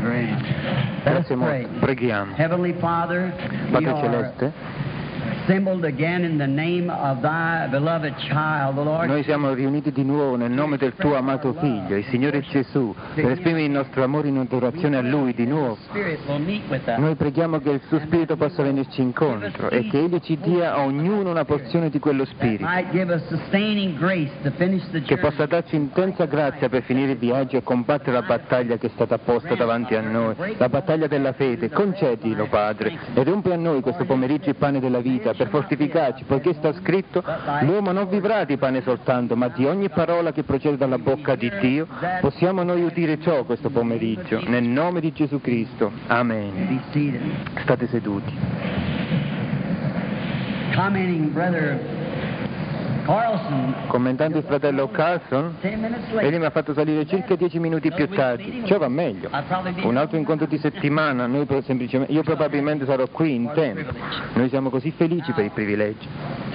Grazie molto. Preghiamo. Heavenly Father, Padre Celeste, assembled again in the name of thy beloved child, the Lord. Noi siamo riuniti di nuovo nel nome del tuo amato Figlio, il Signore Gesù, per esprimere il nostro amore in adorazione a Lui di nuovo. Noi preghiamo che il suo Spirito possa venirci incontro e che Egli ci dia a ognuno una porzione di quello Spirito, che possa darci intensa grazia per finire il viaggio e combattere la battaglia che è stata posta davanti a noi, la battaglia della fede. Concedilo, Padre, e rompi a noi questo pomeriggio il pane della vita, per fortificarci, poiché sta scritto: l'uomo non vivrà di pane soltanto, ma di ogni parola che procede dalla bocca di Dio. Possiamo noi udire ciò questo pomeriggio, nel nome di Gesù Cristo. Amen. State seduti. Commentando il fratello Carlson, egli mi ha fatto salire circa 10 minuti più tardi. Ciò va meglio. Un altro incontro di settimana, io probabilmente sarò qui in tempo. Noi siamo così felici per il privilegio.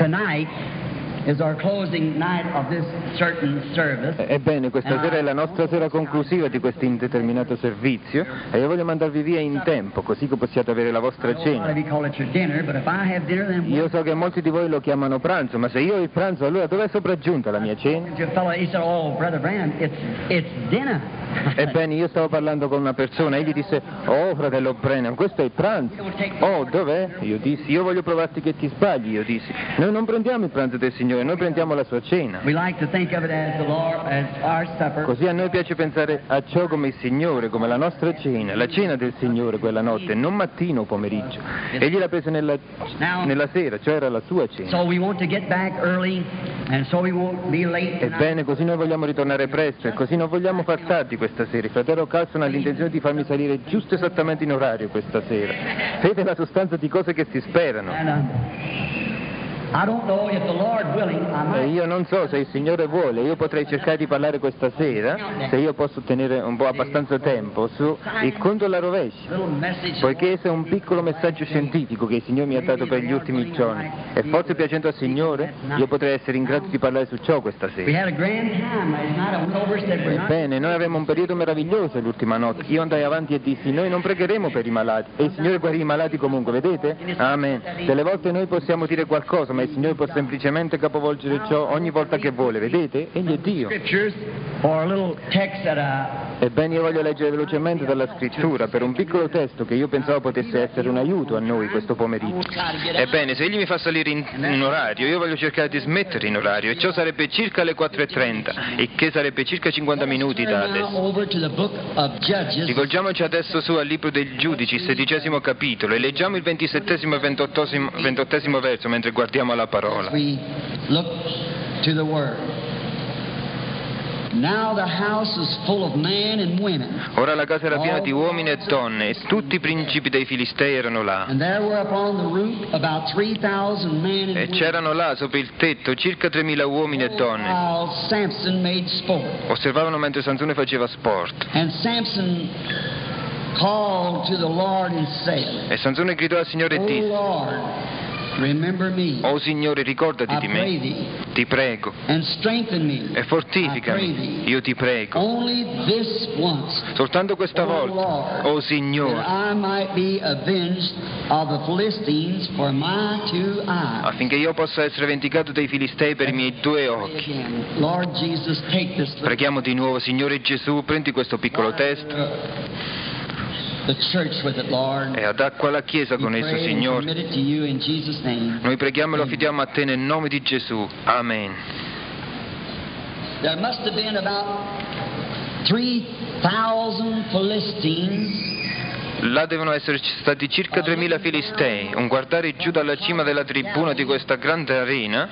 Ebbene, questa sera è la nostra sera conclusiva di questo indeterminato servizio e io voglio mandarvi via in tempo, così che possiate avere la vostra cena. Io so che molti di voi lo chiamano pranzo, ma se io ho il pranzo, allora dov'è sopraggiunta la mia cena? Ebbene, io stavo parlando con una persona, egli disse: "Oh, fratello Brennan, questo è il pranzo." "Oh, dov'è?" Io dissi: "Io voglio provarti che ti sbagli." Io dissi: "Noi non prendiamo il pranzo del Signore, noi prendiamo la sua cena." Così a noi piace pensare a ciò come il Signore, come la nostra cena, la cena del Signore quella notte, non mattino o pomeriggio. Egli l'ha presa nella sera, cioè era la sua cena. Ebbene, così noi vogliamo ritornare presto e così non vogliamo far tardi questa sera. Il fratello Carlson ha l'intenzione di farmi salire giusto esattamente in orario questa sera. Fede è la sostanza di cose che si sperano. E io non so se il Signore vuole, io potrei cercare di parlare questa sera, se io posso ottenere un po' abbastanza tempo, su il conto alla rovescia, poiché esso è un piccolo messaggio scientifico che il Signore mi ha dato per gli ultimi giorni, e forse piacendo al Signore io potrei essere in grado di parlare su ciò questa sera. Bene, noi avevamo un periodo meraviglioso l'ultima notte. Io andai avanti e dissi: noi non pregheremo per i malati, e il Signore guarì i malati comunque, vedete? Amen. Delle volte noi possiamo dire qualcosa, ma il Signore può semplicemente capovolgere ciò ogni volta che vuole, vedete? Egli è Dio. Ebbene, io voglio leggere velocemente dalla scrittura per un piccolo testo che io pensavo potesse essere un aiuto a noi questo pomeriggio. Ebbene, se egli mi fa salire in orario, io voglio cercare di smettere in orario, e ciò sarebbe circa le 4:30, il che sarebbe circa 50 minuti da adesso. Rivolgiamoci adesso su al libro dei Giudici, 16° capitolo, e leggiamo il 27° e 28° verso mentre guardiamo la parola. Ora la casa era piena di uomini e donne, e tutti i principi dei Filistei erano là. E c'erano là sopra il tetto circa 3.000 uomini e donne. Osservavano mentre Sansone faceva sport. E Sansone gridò al Signore e disse: "Oh Signore, ricordati di me, ti prego, e fortificami, io ti prego, soltanto questa volta, oh Signore, affinché io possa essere vendicato dai Filistei per i miei 2 occhi." Preghiamo di nuovo: Signore Gesù, prendi questo piccolo testo e ad acqua la Chiesa con esso, Signore. Noi preghiamo e lo affidiamo a Te nel nome di Gesù. Amen. There must have been about 3,000 Philistines. Là devono esserci stati circa 3.000 Filistei. Un guardare giù dalla cima della tribuna di questa grande arena,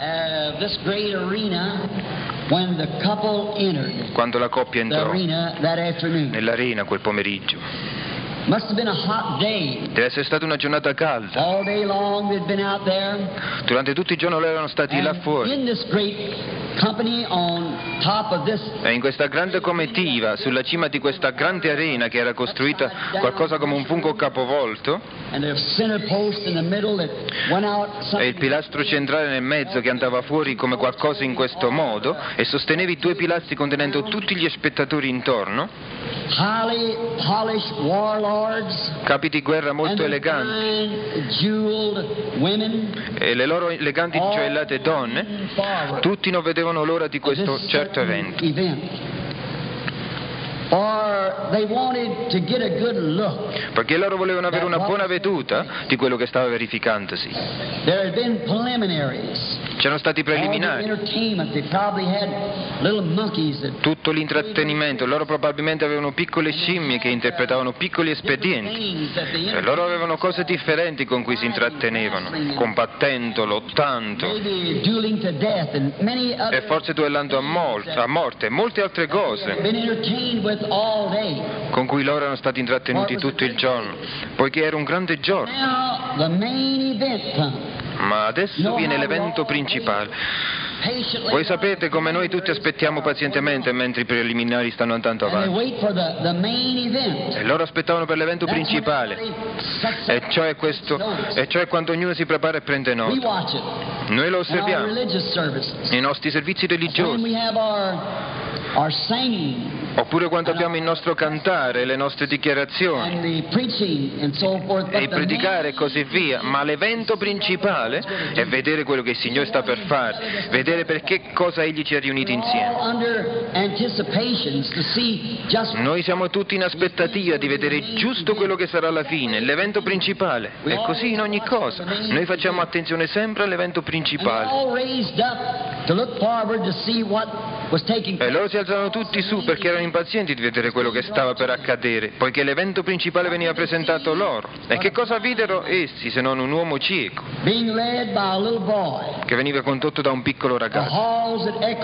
quando la coppia entrò nell'arena quel pomeriggio. Deve essere stata una giornata calda. Durante tutto il giorno loro erano stati là fuori. E in questa grande comitiva, sulla cima di questa grande arena che era costruita qualcosa come un fungo capovolto, e il pilastro centrale nel mezzo che andava fuori come qualcosa in questo modo, e sosteneva i 2 pilastri contenendo tutti gli spettatori intorno. highly polished warlords, capi di guerra molto eleganti, fine jeweled women, e le loro eleganti gioiellate donne, tutti non vedevano l'ora di questo certo evento. Or they wanted to get a good look. Perché loro volevano avere una buona veduta di quello che stava verificandosi. There had been preliminaries. C'erano stati preliminari, tutto l'intrattenimento. Loro probabilmente avevano piccole scimmie che interpretavano piccoli espedienti. Cioè, loro avevano cose differenti con cui si intrattenevano, combattendo, lottando e forse duellando a morte e molte altre cose con cui loro erano stati intrattenuti tutto il giorno, poiché era un grande giorno. Ma adesso viene l'evento principale. Voi sapete come noi tutti aspettiamo pazientemente mentre i preliminari stanno andando avanti. E loro aspettavano per l'evento principale, e cioè quando ognuno si prepara e prende nota. Noi lo osserviamo nei nostri servizi religiosi, oppure quando abbiamo il nostro cantare, le nostre dichiarazioni e il predicare e così via, ma l'evento principale è vedere quello che il Signore sta per fare, vedere per che cosa Egli ci ha riuniti insieme. Noi siamo tutti in aspettativa di vedere giusto quello che sarà alla fine, l'evento principale, e così in ogni cosa. Noi facciamo attenzione sempre all'evento principale. E loro si alzavano tutti su perché erano impazienti di vedere quello che stava per accadere, poiché l'evento principale veniva presentato loro. E che cosa videro essi se non un uomo cieco che veniva condotto da un piccolo ragazzo?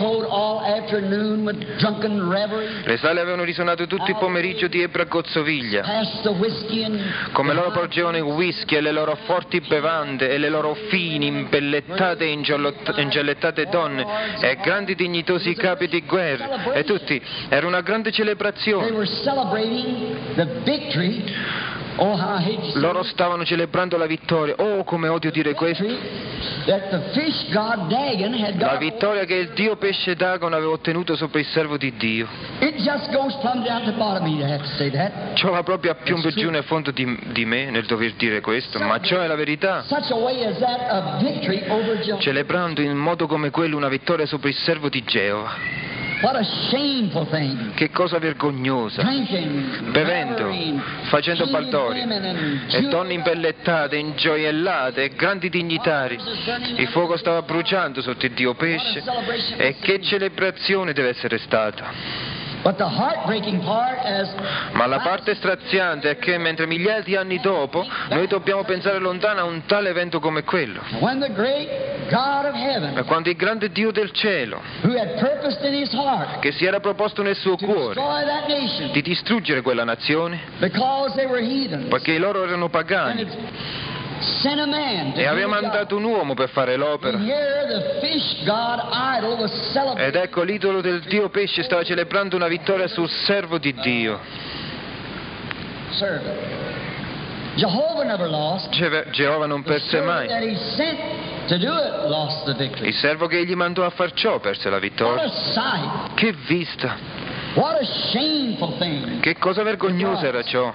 Le sale avevano risuonato tutto il pomeriggio di ebbra gozzoviglia, come loro porgevano il whisky e le loro forti bevande e le loro fini, imbellettate e ingellettate donne e grandi dignitosi capi di guerra, e tutti, era una grande celebrazione. Loro stavano celebrando la vittoria. Oh, come odio dire questo! La vittoria che il dio pesce Dagon aveva ottenuto sopra il servo di Dio. Ciò va proprio a piombo giù nel fondo di me nel dover dire questo, ma ciò è la verità. Celebrando in modo come quello una vittoria sopra il servo di Geova. Che cosa vergognosa! Bevendo, facendo baldoria, e donne imbellettate, ingioiellate, e grandi dignitari. Il fuoco stava bruciando sotto il dio pesce, e che celebrazione deve essere stata! Ma la parte straziante è che mentre migliaia di anni dopo noi dobbiamo pensare lontano a un tale evento come quello, e quando il grande Dio del cielo, che si era proposto nel suo cuore di distruggere quella nazione poiché loro erano pagani, e aveva mandato un uomo per fare l'opera, ed ecco l'idolo del dio pesce stava celebrando una vittoria sul servo di Dio. Geova non perse mai. Il servo che egli mandò a far ciò perse la vittoria. Che vista! Che cosa vergognosa era ciò!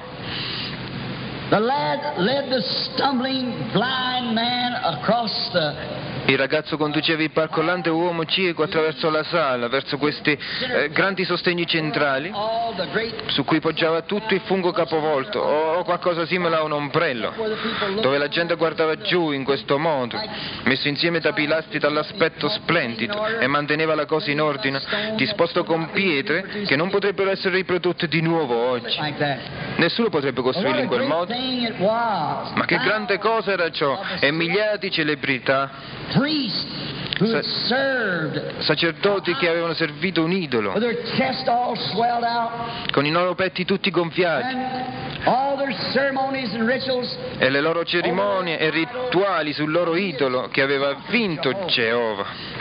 Il ragazzo conduceva il barcollante uomo cieco attraverso la sala, verso questi grandi sostegni centrali, su cui poggiava tutto il fungo capovolto, o qualcosa simile a un ombrello, dove la gente guardava giù in questo modo, messo insieme da pilastri dall'aspetto splendido, e manteneva la cosa in ordine, disposto con pietre che non potrebbero essere riprodotte di nuovo oggi. Nessuno potrebbe costruirlo in quel modo. Ma che grande cosa era ciò! E migliaia di celebrità, sacerdoti che avevano servito un idolo, con i loro petti tutti gonfiati, e le loro cerimonie e rituali sul loro idolo che aveva vinto Geova.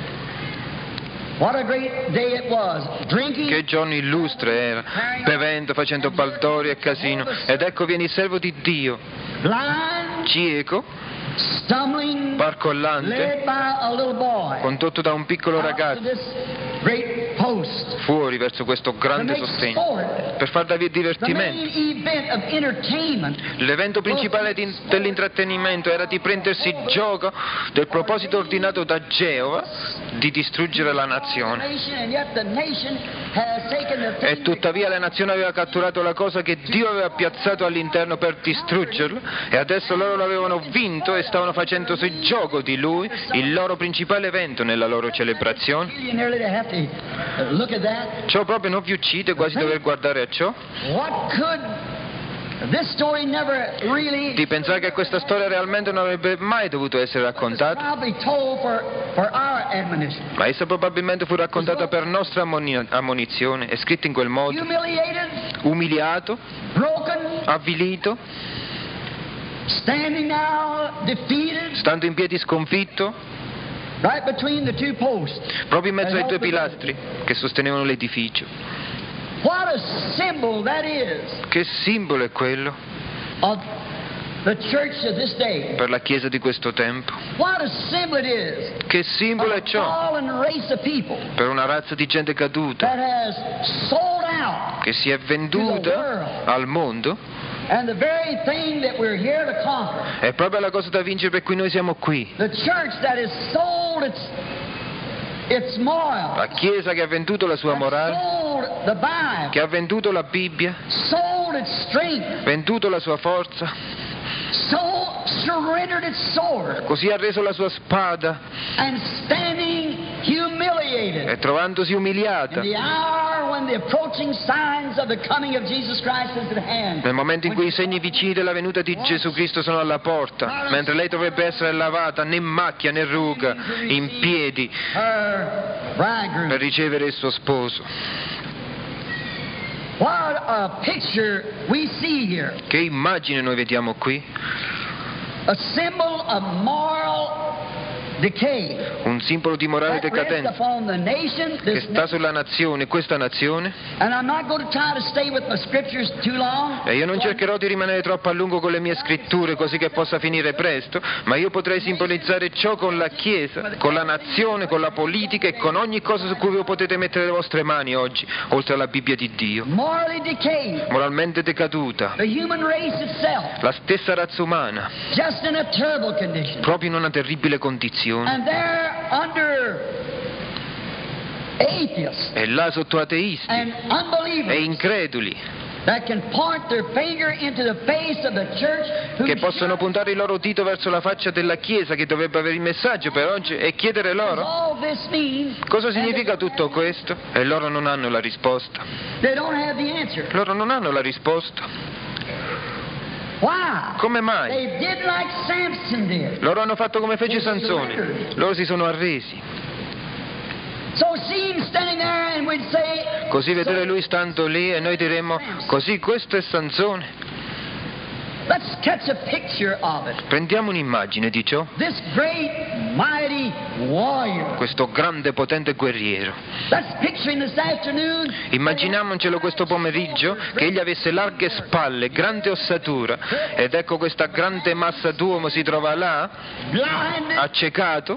Che giorno illustre era, bevendo, facendo baldoria e casino, ed ecco viene il servo di Dio, cieco, barcollante, condotto da un piccolo ragazzo, fuori verso questo grande sostegno. per far da divertimento. L'evento principale dell'intrattenimento era di prendersi gioco del proposito ordinato da Geova di distruggere la nazione. E tuttavia la nazione aveva catturato la cosa che Dio aveva piazzato all'interno per distruggerla, e adesso loro l'avevano vinto e stavano facendosi gioco di lui, il loro principale evento nella loro celebrazione. Ciò proprio non vi uccide quasi dover guardare a ciò? Di pensare che questa storia realmente non avrebbe mai dovuto essere raccontata, ma essa probabilmente fu raccontata per nostra ammonizione. È scritto in quel modo: umiliato, avvilito, stando in piedi sconfitto, proprio in mezzo ai due pilastri che sostenevano l'edificio. What a symbol that is. Che simbolo è quello of the church of this day. Per la Chiesa di questo tempo. What a symbol it is. Che simbolo è ciò per una razza di gente caduta that has sold out che si è venduta al mondo. And the very thing that we're here to conquer. È proprio la cosa da vincere per cui noi siamo qui. The church that has sold its moral, la Chiesa che ha venduto la sua morale, che ha venduto la Bibbia, venduto la sua forza, così ha reso la sua spada, e trovandosi umiliata nel momento in cui i segni vicini della venuta di Gesù Cristo sono alla porta, mentre lei dovrebbe essere lavata, né macchia né ruga, in piedi per ricevere il suo sposo. What a picture we see here. Che immagine noi vediamo qui? A symbol of moral decay. Un simbolo di morale decadenza che sta sulla nazione, questa nazione. E io non cercherò di rimanere troppo a lungo con le mie scritture così che possa finire presto, ma io potrei simbolizzare ciò con la Chiesa, con la nazione, con la politica e con ogni cosa su cui voi potete mettere le vostre mani oggi, oltre alla Bibbia di Dio. Moralmente decaduta. La stessa razza umana. Proprio in una terribile condizione. E là sotto ateisti e increduli che possono puntare il loro dito verso la faccia della Chiesa che dovrebbe avere il messaggio per oggi e chiedere loro cosa significa tutto questo, e loro non hanno la risposta. Loro non hanno la risposta. Come mai? Loro hanno fatto come fece Sansone. Loro si sono arresi. Così vedere lui stando lì e noi diremmo: così questo è Sansone. Prendiamo un'immagine di ciò. Questo grande potente guerriero. Immaginiamocelo questo pomeriggio che egli avesse larghe spalle, grande ossatura, ed ecco questa grande massa d'uomo si trova là, accecato,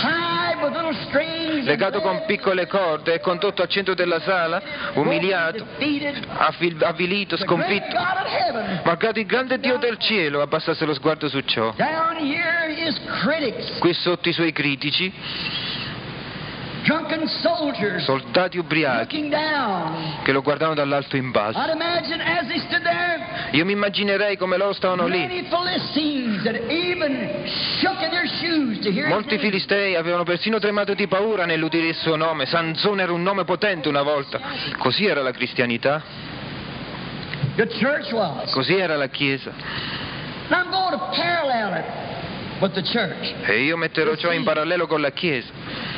legato con piccole corde e condotto al centro della sala, umiliato, avvilito, sconfitto. Malgrado il grande Dio del cielo abbassasse lo sguardo su ciò. Qui sotto i suoi critici, soldati ubriachi che lo guardavano dall'alto in basso. Io mi immaginerei come loro stavano lì. Molti filistei avevano persino tremato di paura nell'udire il suo nome. Sansone era un nome potente una volta. Così era la cristianità. Così era la Chiesa. E io metterò ciò in parallelo con la Chiesa.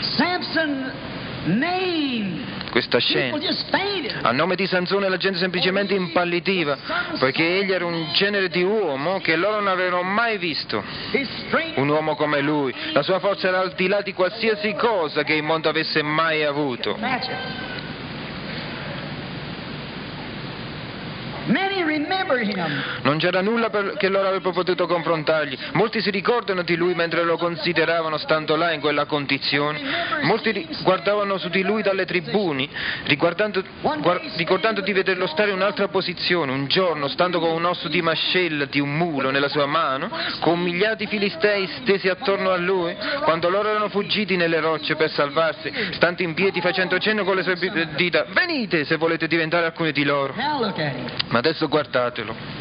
Questa scena. A nome di Sansone la gente semplicemente impallidiva, poiché egli era un genere di uomo che loro non avevano mai visto. Un uomo come lui. La sua forza era al di là di qualsiasi cosa che il mondo avesse mai avuto. Non c'era nulla che loro avrebbero potuto confrontargli. Molti si ricordano di lui mentre lo consideravano stando là in quella condizione. Molti guardavano su di lui dalle tribune, ricordando di vederlo stare in un'altra posizione. Un giorno, stando con un osso di mascella di un mulo nella sua mano, con migliaia di filistei stesi attorno a lui, quando loro erano fuggiti nelle rocce per salvarsi, stando in piedi facendo cenno con le sue dita: venite se volete diventare alcuni di loro. Ma adesso guardatelo.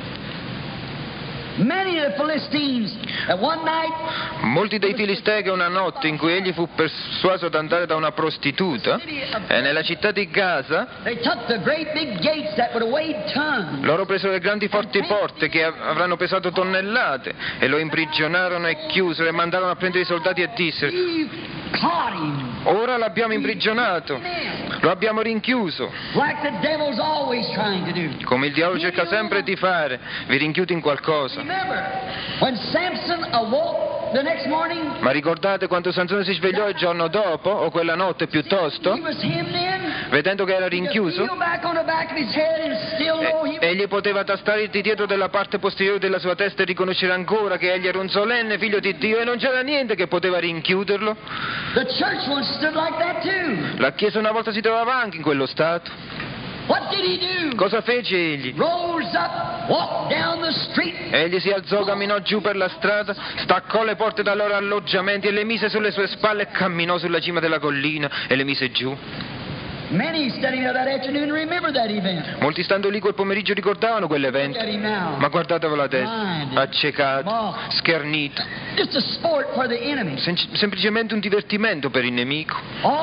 Molti dei filistei che una notte in cui egli fu persuaso ad andare da una prostituta, nella città di Gaza, loro presero le grandi forti porte che avranno pesato tonnellate e lo imprigionarono e chiusero e mandarono a prendere i soldati e dissero: ora l'abbiamo imprigionato, lo abbiamo rinchiuso, come il diavolo cerca sempre di fare, vi rinchiudi in qualcosa. Ma ricordate quando Sansone si svegliò il giorno dopo, o quella notte piuttosto, vedendo che era rinchiuso, egli poteva tastare di dietro della parte posteriore della sua testa e riconoscere ancora che egli era un solenne figlio di Dio e non c'era niente che poteva rinchiuderlo. La Chiesa una volta si trovava anche in quello stato. Cosa fece egli? Egli si alzò, camminò giù per la strada, staccò le porte dai loro alloggiamenti e le mise sulle sue spalle e camminò sulla cima della collina e le mise giù. Molti stando lì quel pomeriggio ricordavano quell'evento. Ma guardatevelo adesso, accecato, schernito. Semplicemente un divertimento per il nemico.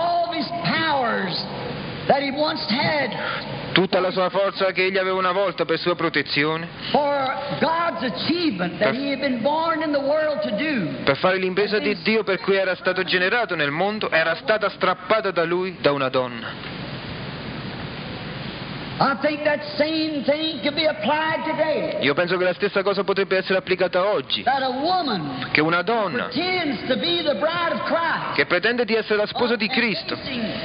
Tutta la sua forza che egli aveva una volta per sua protezione, per fare l'impresa di Dio per cui era stato generato nel mondo, era stata strappata da lui da una donna. Io penso che la stessa cosa potrebbe essere applicata oggi, che una donna che pretende di essere la sposa di Cristo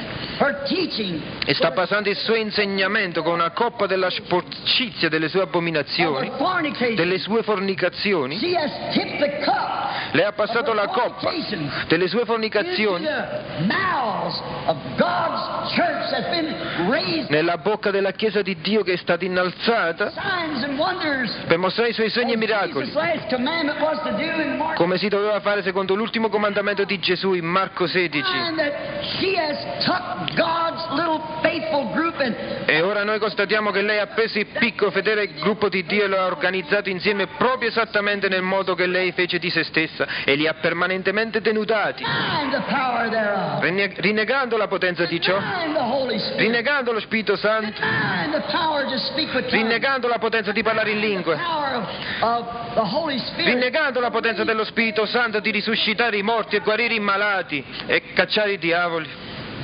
e sta basando il suo insegnamento con una coppa della sporcizia delle sue abominazioni, delle sue fornicazioni. Lei ha passato la coppa delle sue fornicazioni nella bocca della Chiesa di Dio che è stata innalzata per mostrare i suoi segni e miracoli, come si doveva fare secondo l'ultimo comandamento di Gesù in Marco 16. E ora noi constatiamo che lei ha preso il piccolo fedele gruppo di Dio e lo ha organizzato insieme proprio esattamente nel modo che lei fece di se stessa e li ha permanentemente denudati, rinnegando la potenza di ciò, rinnegando lo Spirito Santo, rinnegando la potenza di parlare in lingue, rinnegando la potenza dello Spirito Santo di risuscitare i morti e guarire i malati e cacciare i diavoli.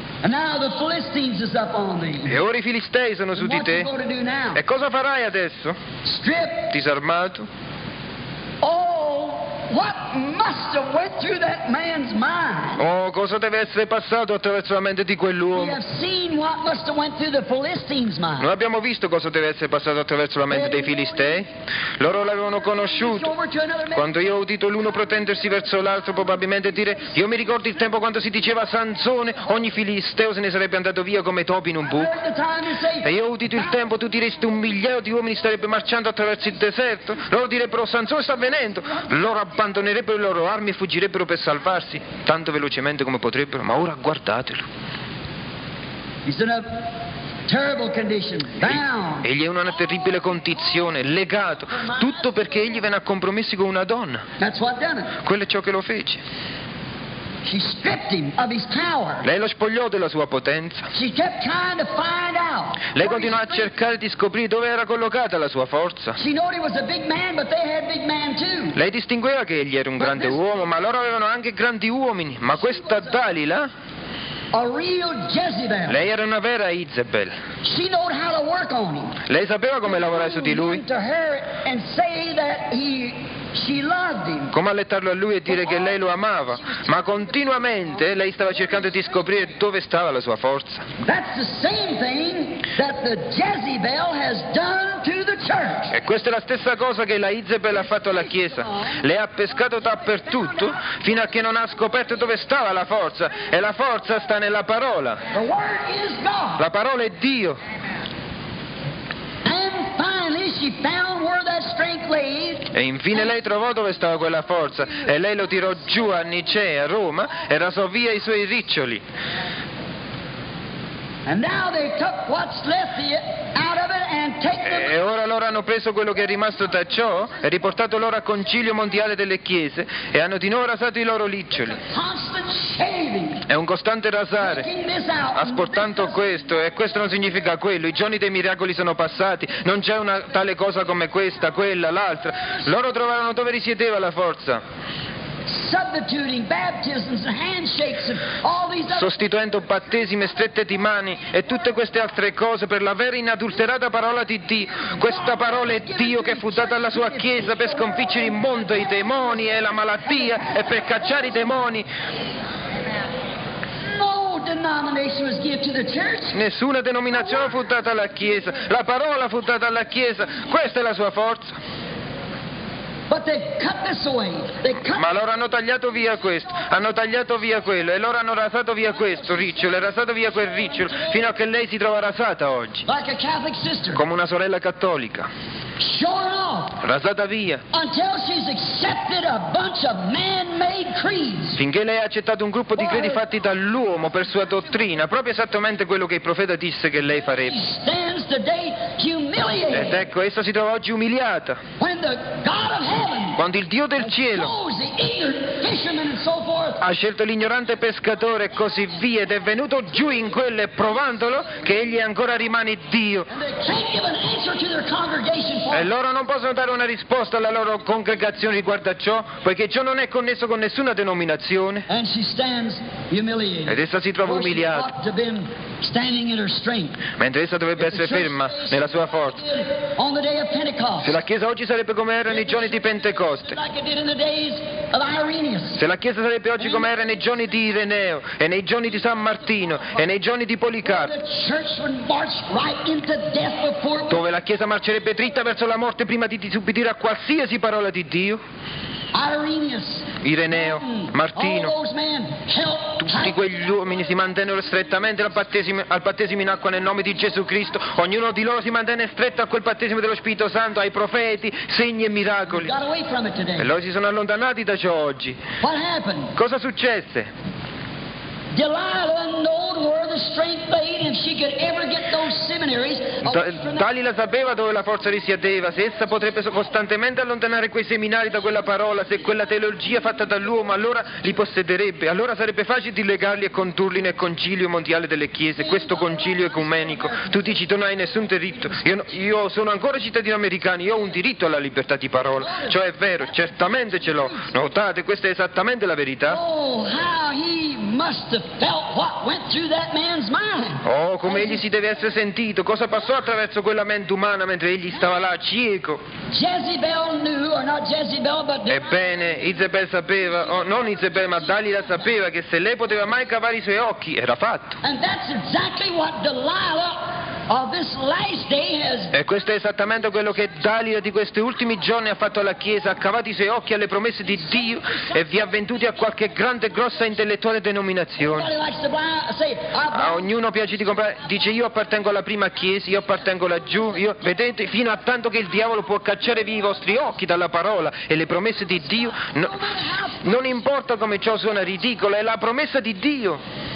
E ora i Filistei sono su di te. E cosa farai adesso? Disarmato? Oh, cosa deve essere passato attraverso la mente di quell'uomo? Noi abbiamo visto cosa deve essere passato attraverso la mente dei Filistei. Loro l'avevano conosciuto. Quando io ho udito l'uno protendersi verso l'altro, probabilmente dire: io mi ricordo il tempo quando si diceva Sansone, ogni Filisteo se ne sarebbe andato via come topi in un buco. E io ho udito il tempo, tu diresti 1 migliaio di uomini starebbe marciando attraverso il deserto. Loro direbbero: Sansone sta venendo. Loro abbandonerebbero le loro armi e fuggirebbero per salvarsi tanto velocemente come potrebbero, ma ora guardatelo. Egli è in una terribile condizione, legato, tutto perché egli venne a compromessi con una donna. Quello è ciò che lo fece. Lei lo spogliò della sua potenza. Lei continuò a cercare di scoprire dove era collocata la sua forza. Lei distingueva che egli era un grande uomo, ma loro avevano anche grandi uomini. Ma questa Dalila, lei era una vera Izebel. Lei sapeva come lavorare su di lui, come allettarlo a lui e dire che lei lo amava, ma continuamente lei stava cercando di scoprire dove stava la sua forza. È Questa è la stessa cosa che la Izebel ha fatto alla Chiesa. Le ha pescato dappertutto fino a che non ha scoperto dove stava la forza. E la forza sta nella parola. The Word is God. La parola è Dio. And finally she found where that strength lay. E infine lei trovò dove stava quella forza. E lei lo tirò giù a Nicea, a Roma, e rasò via i suoi riccioli. And now they took what's left out of it and take them. E ora loro hanno preso quello che è rimasto da ciò e riportato loro al Concilio Mondiale delle Chiese e hanno di nuovo rasato i loro riccioli. Constant shaving. È un costante rasare, Taking this out. asportando questo, e questo non significa quello. I giorni dei miracoli sono passati, non c'è una tale cosa come questa, quella, l'altra. Loro trovarono dove risiedeva la forza, Substituting baptisms and handshakes and all these other. sostituendo battesime, strette di mani e tutte queste altre cose per la vera inadulterata parola di Dio. Questa parola è Dio che fu data alla sua Chiesa per sconfiggere il mondo, i demoni e la malattia e per cacciare i demoni. No denomination was given to the church. Nessuna denominazione fu data alla Chiesa, la parola fu data alla Chiesa, questa è la sua forza. But they cut this away. They cut. Ma loro hanno tagliato via questo, hanno tagliato via quello e loro hanno rasato via questo ricciolo e rasato via quel ricciolo fino a che lei si trova rasata oggi, Like a Catholic sister. come una sorella cattolica, Showing off. rasata via, Until she's accepted a bunch of man-made creeds. finché lei ha accettato un gruppo di credi fatti dall'uomo per sua dottrina, proprio esattamente quello che il profeta disse che lei farebbe. She stands today Ed humiliated. ecco, essa si trova oggi umiliata, When the God of heaven quando il Dio del cielo chose the ignorant fishermen and so forth. ha scelto l'ignorante pescatore e così via ed è venuto giù in quello e provandolo che egli ancora rimane Dio. And they can't give an answer to their congregation for E it. loro non possono dare una risposta alla loro congregazione riguardo a ciò, poiché ciò non è connesso con nessuna denominazione. And she stands humiliated. Ed essa si trova Where she umiliata, ought to have been standing in her strength. mentre essa dovrebbe essere ferma nella sua forza. On the day of Pentecost. Se la Chiesa oggi sarebbe come era nei giorni di Pentecoste, Like it did in the days of Irenaeus. se la Chiesa sarebbe oggi come era nei giorni di Ireneo, e nei giorni di San Martino, e nei giorni di Policarpo, The church would march right into death before it would. dove la Chiesa marcerebbe dritta verso la morte prima di disubbidire a qualsiasi parola di Dio. Irenaeus. Ireneo, Martino, All those men held tutti tight. quegli uomini si mantennero strettamente al battesimo in acqua nel nome di Gesù Cristo. Ognuno di loro si mantenne stretto a quel battesimo dello Spirito Santo, ai profeti, segni e miracoli. Got away from it E today. loro si sono allontanati da ciò oggi. What happened? Cosa successe? Delilah knowed where the strength lay, and if she could ever get those seminaries away from that. Dalila sapeva dove la forza risiedeva, se essa potrebbe costantemente allontanare quei seminari da quella parola, se quella teologia fatta dall'uomo, allora li possederebbe, allora sarebbe facile dilegarli e condurli nel concilio mondiale delle chiese, questo concilio ecumenico. Tu dici tu non hai nessun diritto, io sono ancora cittadino americano, io ho un diritto alla libertà di parola, ciò è vero, certamente ce l'ho, notate, questa è esattamente la verità. Oh, how he must have felt what went through that man's mind. Oh, come egli si deve essere sentito, cosa passò attraverso quella mente umana mentre egli stava là cieco. Jezebel knew, or not Jezebel, but Ebbene, Izebel sapeva, non Izebel ma Dalila sapeva che se lei poteva mai cavare i suoi occhi, era fatto. and that's exactly what Delilah of this last day has. E questo è esattamente quello che Dalila di questi ultimi giorni ha fatto alla Chiesa, ha cavato i suoi occhi alle promesse di Dio e vi ha venduti a qualche grande e grossa intellettuale denominazione. Everybody likes to say, A ognuno piace di comprare, dice io appartengo alla prima Chiesa, io appartengo laggiù, vedete, fino a tanto che il diavolo può cacciare via i vostri occhi dalla parola e le promesse di Dio, non importa come ciò suona ridicolo, è la promessa di Dio.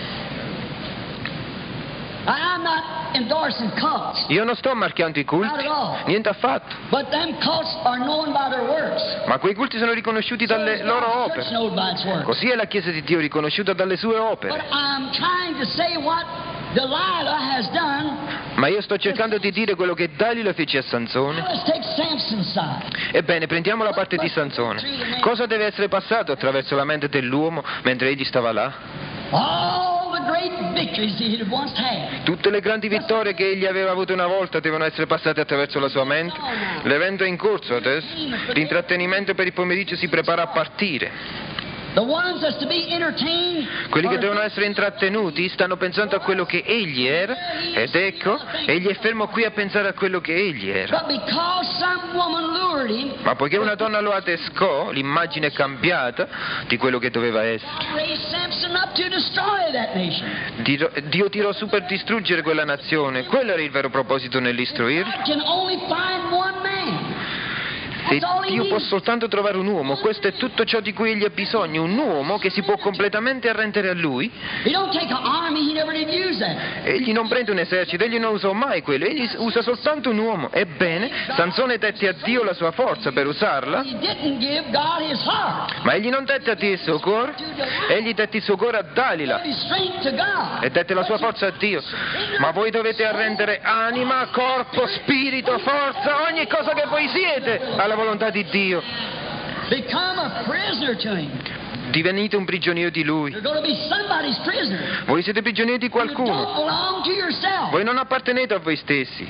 I'm not endorsing cults, Io non sto marchiando i culti, niente affatto, but them cults are known by their works. ma quei culti sono riconosciuti dalle loro God's church opere. known by its works. Così è la Chiesa di Dio riconosciuta dalle sue But opere. I'm trying to say what Delilah has done. Ma io sto cercando di dire quello che Dalila fece a Sansone. Let's take Samson's side. Ebbene, prendiamo la parte di Sansone. Cosa deve essere passato attraverso la mente dell'uomo mentre egli stava là? All the great victories he had once had. Tutte le grandi vittorie che egli aveva avuto una volta devono essere passate attraverso la sua mente. L'evento è in corso adesso. L'intrattenimento per il pomeriggio si prepara a partire. The ones that's to be entertained. Quelli che devono essere intrattenuti stanno pensando a quello che egli era, ed ecco, egli è fermo qui a pensare a quello che egli era. But because some woman lured him, Ma poiché una donna lo adescò, l'immagine è cambiata di quello che doveva essere. God raised Samson up to destroy that nation. Dio tirò su per distruggere quella nazione. Quello era il vero proposito nell'istruirli. God can only find one man. E That's all he Dio può needs. soltanto trovare un uomo, questo è tutto ciò di cui egli ha bisogno, un uomo che si può completamente arrendere a lui. He don't take an army, he never did use that. Egli non prende un esercito, egli non usò mai quello, egli usa soltanto un uomo. Ebbene, Sansone dette a Dio la sua forza per usarla, He didn't give God his heart. ma egli non dette a Dio il suo cuore, egli dette il suo cuore a Dalila His strength to God. e dette la sua forza a Dio. Ma voi dovete arrendere anima, corpo, spirito, forza, ogni cosa che voi siete alla volontà di Dio. Become a prisoner to him. Divenite un prigioniero di Lui. You're going to be somebody's prisoner. Voi siete prigionieri di You don't qualcuno. belong to yourself. Voi non appartenete a voi stessi.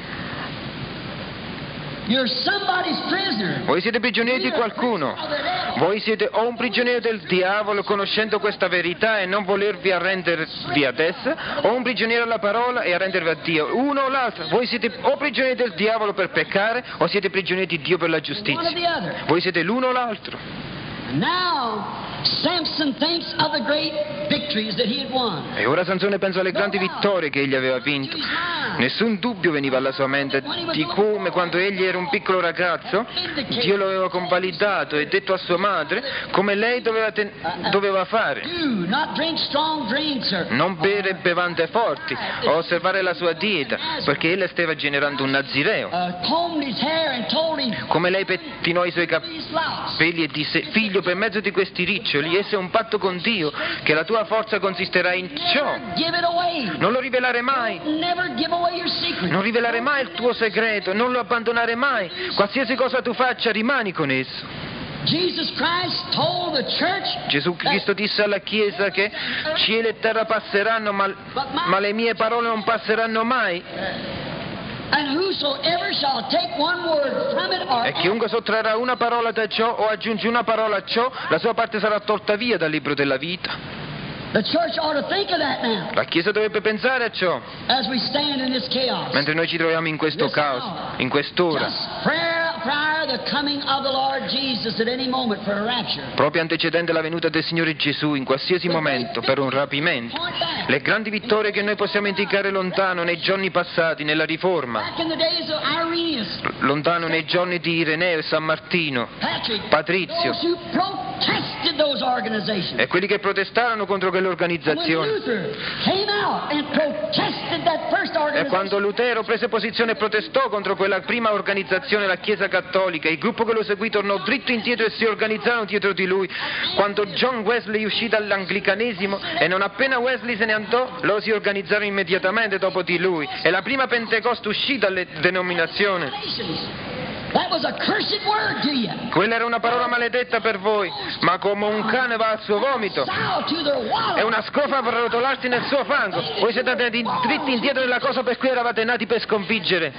You're somebody's prisoner. Voi siete prigionieri di qualcuno. Voi siete o un prigioniero del diavolo conoscendo questa verità e non volervi arrendervi ad essa, o un prigioniero alla parola e arrendervi a Dio. Uno o l'altro. Voi siete o prigionieri del diavolo per peccare o siete prigionieri di Dio per la One or giustizia. the other. Voi siete l'uno o l'altro. Now, Samson thinks of the great victories that he had won. E ora Sansone pensa alle grandi vittorie che egli aveva vinto. Nessun dubbio veniva alla sua mente di come, quando egli era un piccolo ragazzo, Dio lo aveva convalidato e detto a sua madre come lei doveva fare. Do not drink strong drinks or Non bere bevande forti o osservare la sua dieta, perché ella stava generando un nazireo. combed his hair and told him Come lei pettinò i suoi these locks. capelli e disse: figlio, per mezzo di questi riccioli, esse è un patto con Dio, che la tua forza consisterà in ciò. Give it away. Non lo rivelare mai. Never give away your secret. Non rivelare mai il tuo segreto, non lo abbandonare mai. Qualsiasi cosa tu faccia, rimani con esso. Jesus Christ told the church Gesù Cristo disse alla Chiesa che cielo e terra passeranno, ma le mie parole non passeranno mai. and whosoever shall take one word from it or E chiunque sottrarrà una parola da ciò o aggiunge una parola a ciò, la sua parte sarà tolta via dal libro della vita. the church ought to think of that now La Chiesa dovrebbe pensare a ciò, as we stand in this chaos. mentre noi ci troviamo in questo caos, in quest'ora. Just prior to the coming of the Lord Jesus at any moment for a rapture. Proprio antecedente la venuta del Signore Gesù, in qualsiasi momento, per un rapimento. Le grandi vittorie che noi possiamo indicare lontano nei giorni passati, nella Riforma, Back in the days of Irenaeus, lontano nei giorni di Ireneo e San Martino, Patrick, Patrizio, those who protested those organizations. e quelli che protestarono contro quelle When organizzazioni. Luther came out and protested that first E organization, quando Lutero prese posizione e protestò contro quella prima organizzazione, la Chiesa Cattolica, il gruppo che lo seguì tornò dritto indietro e si organizzarono dietro di lui. Quando John Wesley uscì dall'anglicanesimo e non appena Wesley se ne andò, loro si organizzarono immediatamente dopo di lui. E la prima Pentecoste uscì dalle denominazioni. that was a cursed word to you. Quella era una parola maledetta per voi, ma come un cane va al suo vomito Sow to their e wallow. una scrofa per rotolarsi nel suo fango. Voi siete andati dritti indietro nella cosa per cui eravate nati per sconfiggere.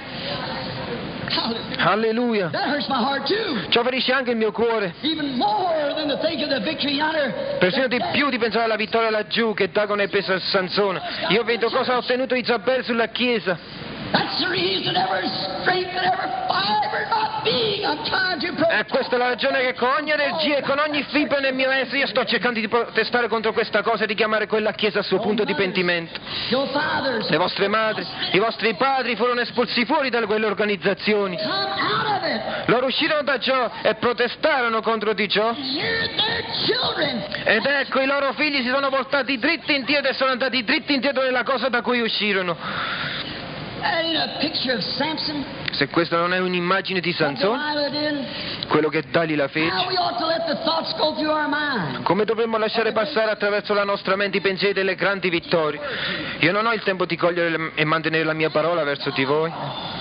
Alleluia. That hurts my heart too. Ciò ferisce anche il mio cuore, Even more than to think of the victory yonder. persino di più di pensare alla vittoria laggiù che Dagon e pesa a Sansone. Io vedo cosa ha ottenuto Isabel sulla Chiesa. That's the reason every strength and every fiber in my being I'm trying to E protest. questa è la ragione che con ogni energia e con ogni fibra nel mio essere io sto cercando di protestare contro questa cosa e di chiamare quella Chiesa al suo punto di pentimento. Your fathers Le vostre madri, i vostri padri furono espulsi fuori da quelle organizzazioni. come out of it. Loro uscirono da ciò e protestarono contro di ciò. Hear their children. Ed ecco, i loro figli si sono voltati dritti indietro e sono andati dritti indietro nella cosa da cui uscirono. That ain't a picture of Samson. Se questa non è un'immagine di What Sansone, Delilah did. quello che Dalila How fece, we ought to let the thoughts go through our mind. come dovremmo lasciare passare attraverso la nostra mente i pensieri delle grandi vittorie. Io non ho il tempo di cogliere e mantenere la mia parola verso di voi.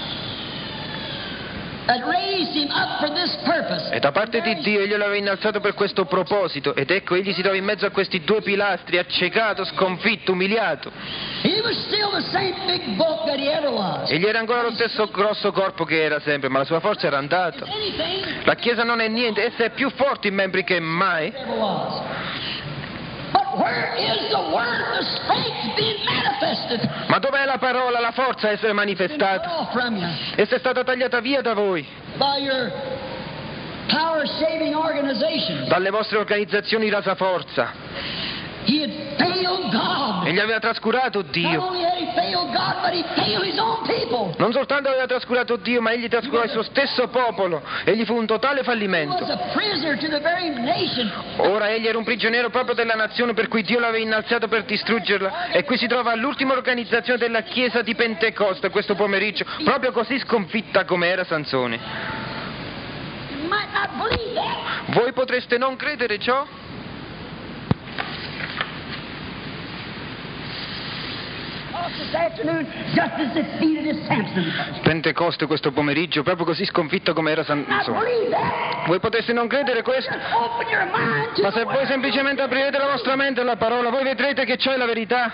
That raised him up for this purpose. E da parte di Dio egli l'aveva innalzato per questo proposito. Ed ecco, egli si trova in mezzo a questi due pilastri, accecato, sconfitto, umiliato. He was still the same big bulk that he ever was. Egli era ancora lo stesso grosso corpo che era sempre, ma la sua forza era andata. Anything La Chiesa non è niente, essa è più forte in membri che mai. ever was. where is the word, the strength being manifested? Ma dov'è la parola, la forza a essere manifestata? Cut off from you Essa è stata tagliata via da voi, by your power-saving organization. dalle vostre organizzazioni rasaforza. He had failed God. E gli aveva trascurato Not Dio. only had he failed God, but he failed his own people. Non soltanto aveva trascurato Dio, ma egli trascurò il suo stesso popolo. Egli fu un totale He fallimento. was a prisoner to the very nation. Ora egli era un prigioniero proprio della nazione per cui Dio l'aveva innalzato per distruggerla. E qui si trova l'ultima organizzazione della chiesa di Pentecoste questo pomeriggio, proprio così sconfitta come era Sansone. You might not believe that. Voi potreste non credere ciò? This afternoon, just as defeated as Samson. Pentecoste questo pomeriggio, proprio così sconfitta come era Not Sansone. believe that. Voi potreste non credere questo? Just open your mind to Ma the se voi word. semplicemente aprirete la vostra mente alla parola, voi vedrete che ciò è la verità.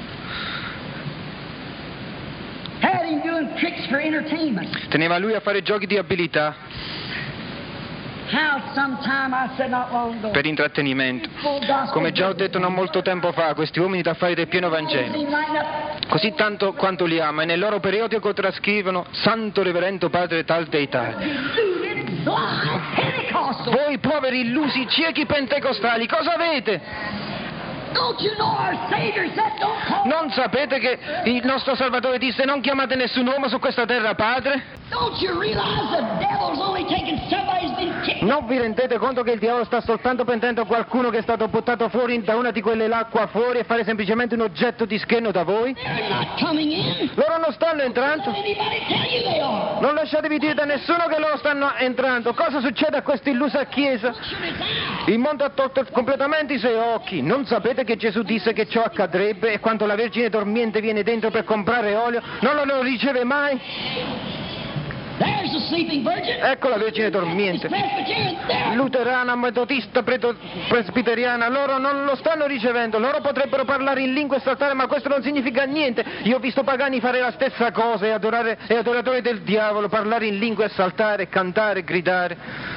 Had him doing tricks for entertainment. Teneva lui a fare giochi di abilità How sometime I said not long ago. per intrattenimento. Full gospel. Come già ho detto non molto tempo fa, questi uomini d'affari del pieno Vangelo, Seem right enough. così tanto quanto li ama, e nel loro periodico trascrivono Santo Reverendo Padre tal dei tali. Deluded, blind Pentecostal. Voi poveri illusi ciechi pentecostali, cosa avete? Don't you know our Savior said don't call? Non sapete che il nostro Salvatore disse non chiamate nessun uomo su questa terra padre? Don't you realize the devil's only taking somebody's been kicked? Non vi rendete conto che il diavolo sta soltanto prendendo qualcuno che è stato buttato fuori da una di quelle là qua fuori e fare semplicemente un oggetto di scherno da voi? They're not coming in. Loro non stanno entrando. Let anybody tell you they are. Non lasciatevi dire da nessuno che loro stanno entrando. Cosa succede a questa illusa chiesa? Shut it down. Il mondo ha tolto completamente i suoi occhi. Non sapete che Gesù disse che ciò accadrebbe e quando la Vergine dormiente viene dentro per comprare olio, non lo riceve mai? There's the sleeping virgin. Ecco la Vergine dormiente. Presbyterian there. Luterana, metodista, presbiteriana, loro non lo stanno ricevendo, loro potrebbero parlare in lingua e saltare, ma questo non significa niente. Io ho visto pagani fare la stessa cosa e adoratori del diavolo parlare in lingua e saltare, cantare, gridare.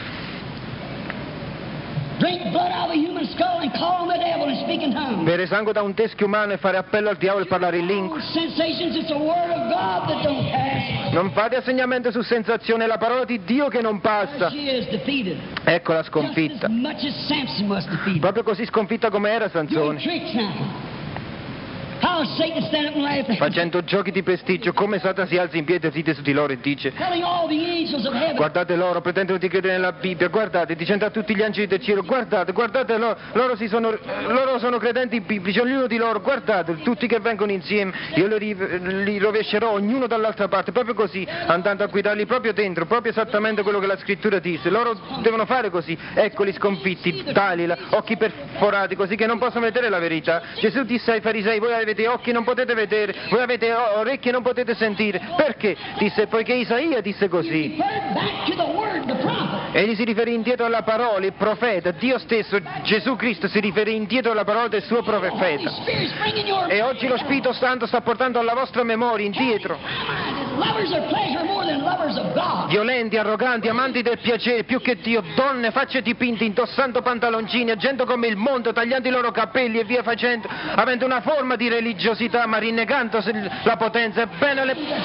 Drink blood out of a human skull and call on the devil and speak in tongues. Bere sangue da un teschio umano e fare appello al diavolo e parlare in lingua. Sensations, it's the word of God that don't pass. Non fate assegnamento su sensazione, è la parola di Dio che non passa. She is defeated. Ecco la Just sconfitta. as much as Samson was defeated. Proprio così sconfitta come era Doing Sansone. tricks now. How Satan stand up and laugh at him. Facendo giochi di prestigio, come Satana si alza in piedi e ride su di loro e dice: Telling all the angels of heaven. guardate loro, pretendono di credere nella Bibbia, guardate, dicendo a tutti gli angeli del cielo, guardate loro, loro sono credenti biblici, ognuno di loro, guardate, tutti che vengono insieme, io li rovescerò ognuno dall'altra parte, proprio così, andando a guidarli proprio dentro, proprio esattamente quello che la scrittura disse, loro devono fare così, eccoli sconfitti, tali, occhi perforati, così che non possono vedere la verità. Gesù disse ai farisei, voi avete occhi e non potete vedere, voi avete orecchie e non potete sentire, perché? Disse, poiché Isaia disse così. Referred back to the word, the prophet. Egli si riferì indietro alla parola, il profeta, Dio stesso, Gesù Cristo si riferì indietro alla parola del suo Holy profeta. Spirit's bringing your E oggi lo Spirito Santo sta portando alla vostra memoria indietro. lovers of pleasure more than lovers of God. Violenti, arroganti, amanti del piacere più che Dio, donne, facce dipinte, indossando pantaloncini, agendo come il mondo, tagliando i loro capelli e via facendo, avendo una forma di religiosità ma rinnegando la potenza. Ebbene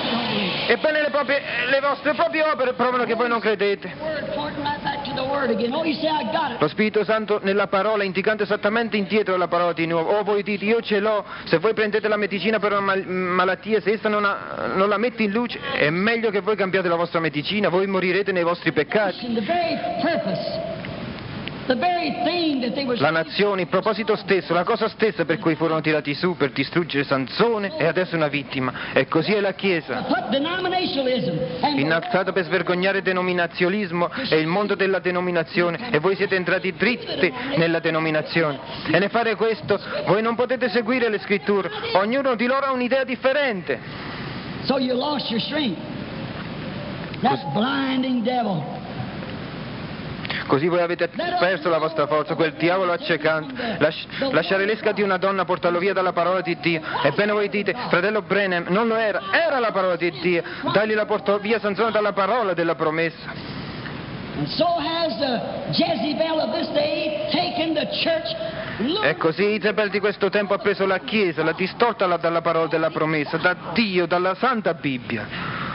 le vostre proprie opere provano che voi non credete. Word pointing right back to the word again. Oh, you say I got it. Lo Spirito Santo nella parola, indicando esattamente indietro la parola di nuovo. Oh, voi dite, io ce l'ho. Se voi prendete la medicina per una malattia, se essa non la mette in luce, è meglio che voi cambiate la vostra medicina, voi morirete nei vostri peccati. The very purpose, the very thing that they were. La nazione, il proposito stesso, la cosa stessa per cui furono tirati su per distruggere Sansone, è adesso una vittima. E così è la Chiesa. Put denominationalism and Innalzato per svergognare il denominazionismo e il mondo della denominazione, e voi siete entrati dritti nella denominazione. E nel fare questo voi non potete seguire le scritture, ognuno di loro ha un'idea differente. so you lost your strength. That blinding devil. Così voi avete perso la vostra forza, quel diavolo accecante. Lasciare l'esca di una donna, portarlo via dalla parola di Dio. Ebbene voi dite, fratello Branham, non lo era, era la parola di Dio. Dagli la portò via Sansone dalla parola della promessa. And so has the Jezebel of this day taken the church E così Isabel di questo tempo ha preso la Chiesa, l'ha distorta dalla parola della promessa, da Dio, dalla Santa Bibbia.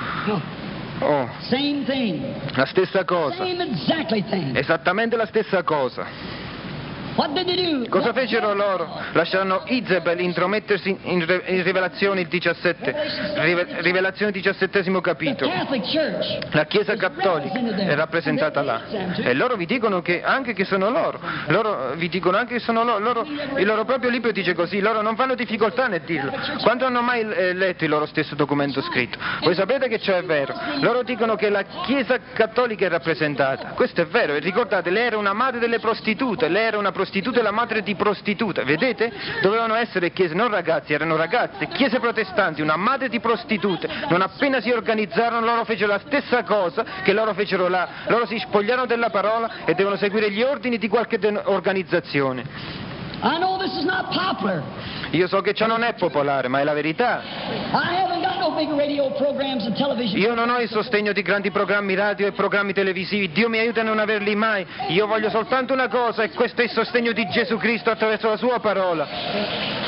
Oh, Same thing. la stessa cosa, Same exactly thing. esattamente la stessa cosa. What did they do? Cosa fecero loro? Lasciarono Isabel intromettersi in Rivelazione 17, Rivelazione 17° The capitolo. Catholic Church. La Chiesa cattolica è rappresentata là e loro vi dicono che anche che sono loro vi dicono anche che sono loro, il loro proprio libro dice così, loro non fanno difficoltà nel dirlo. Quando hanno mai letto il loro stesso documento scritto? Voi sapete che ciò è vero, loro dicono che la Chiesa cattolica è rappresentata, questo è vero, e ricordate, lei era una madre delle prostitute, lei era una prostituta e la madre di prostituta, vedete? Dovevano essere chiese, non ragazzi, erano ragazze, chiese protestanti, una madre di prostitute. Non appena si organizzarono loro fecero la stessa cosa che loro fecero là, loro si spogliarono della parola e devono seguire gli ordini di qualche organizzazione. I know this is not popular. Io so che ciò non è popolare, ma è la verità. I haven't got no big radio programs and television. Io non ho il sostegno di grandi programmi radio e programmi televisivi, Dio mi aiuta a non averli mai. Io voglio soltanto una cosa e questo è il sostegno di Gesù Cristo attraverso la sua parola.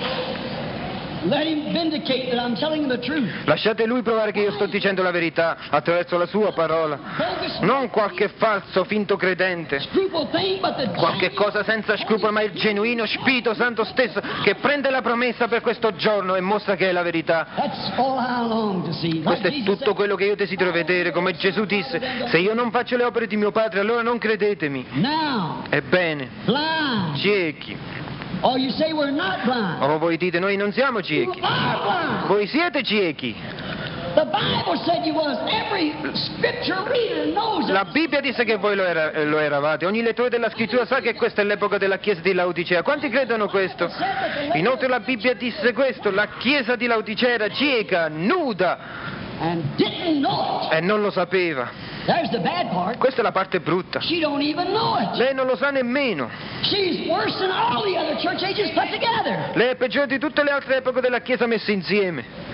Let him vindicate that I'm telling the truth. Lasciate lui provare che io sto dicendo la verità attraverso la sua parola. Non qualche falso, finto credente, Scruple thing, but the qualche cosa senza scrupolo, ma il genuino Spirito Santo stesso che prende la promessa per questo giorno e mostra che è la verità. That's all I long to see. Questo è tutto quello che io desidero vedere, come Gesù disse, se io non faccio le opere di mio Padre allora non credetemi. Now, Ebbene, blind. ciechi. Oh, you say we're not blind. Oh, voi dite noi non siamo You ciechi, are blind. voi siete ciechi. The Bible said you was. Every scripture reader knows La it. Bibbia disse che voi lo eravate, ogni lettore della scrittura sa che questa è l'epoca della Chiesa di Laodicea. Quanti credono questo? Inoltre la Bibbia disse questo, la Chiesa di Laodicea era cieca, nuda And didn't know it. e non lo sapeva. There's the bad part. Questa è la parte brutta. She don't even know it. Lei non lo sa nemmeno. She's worse than all the other church ages put together. Lei è peggiore di tutte le altre epoche della Chiesa messe insieme.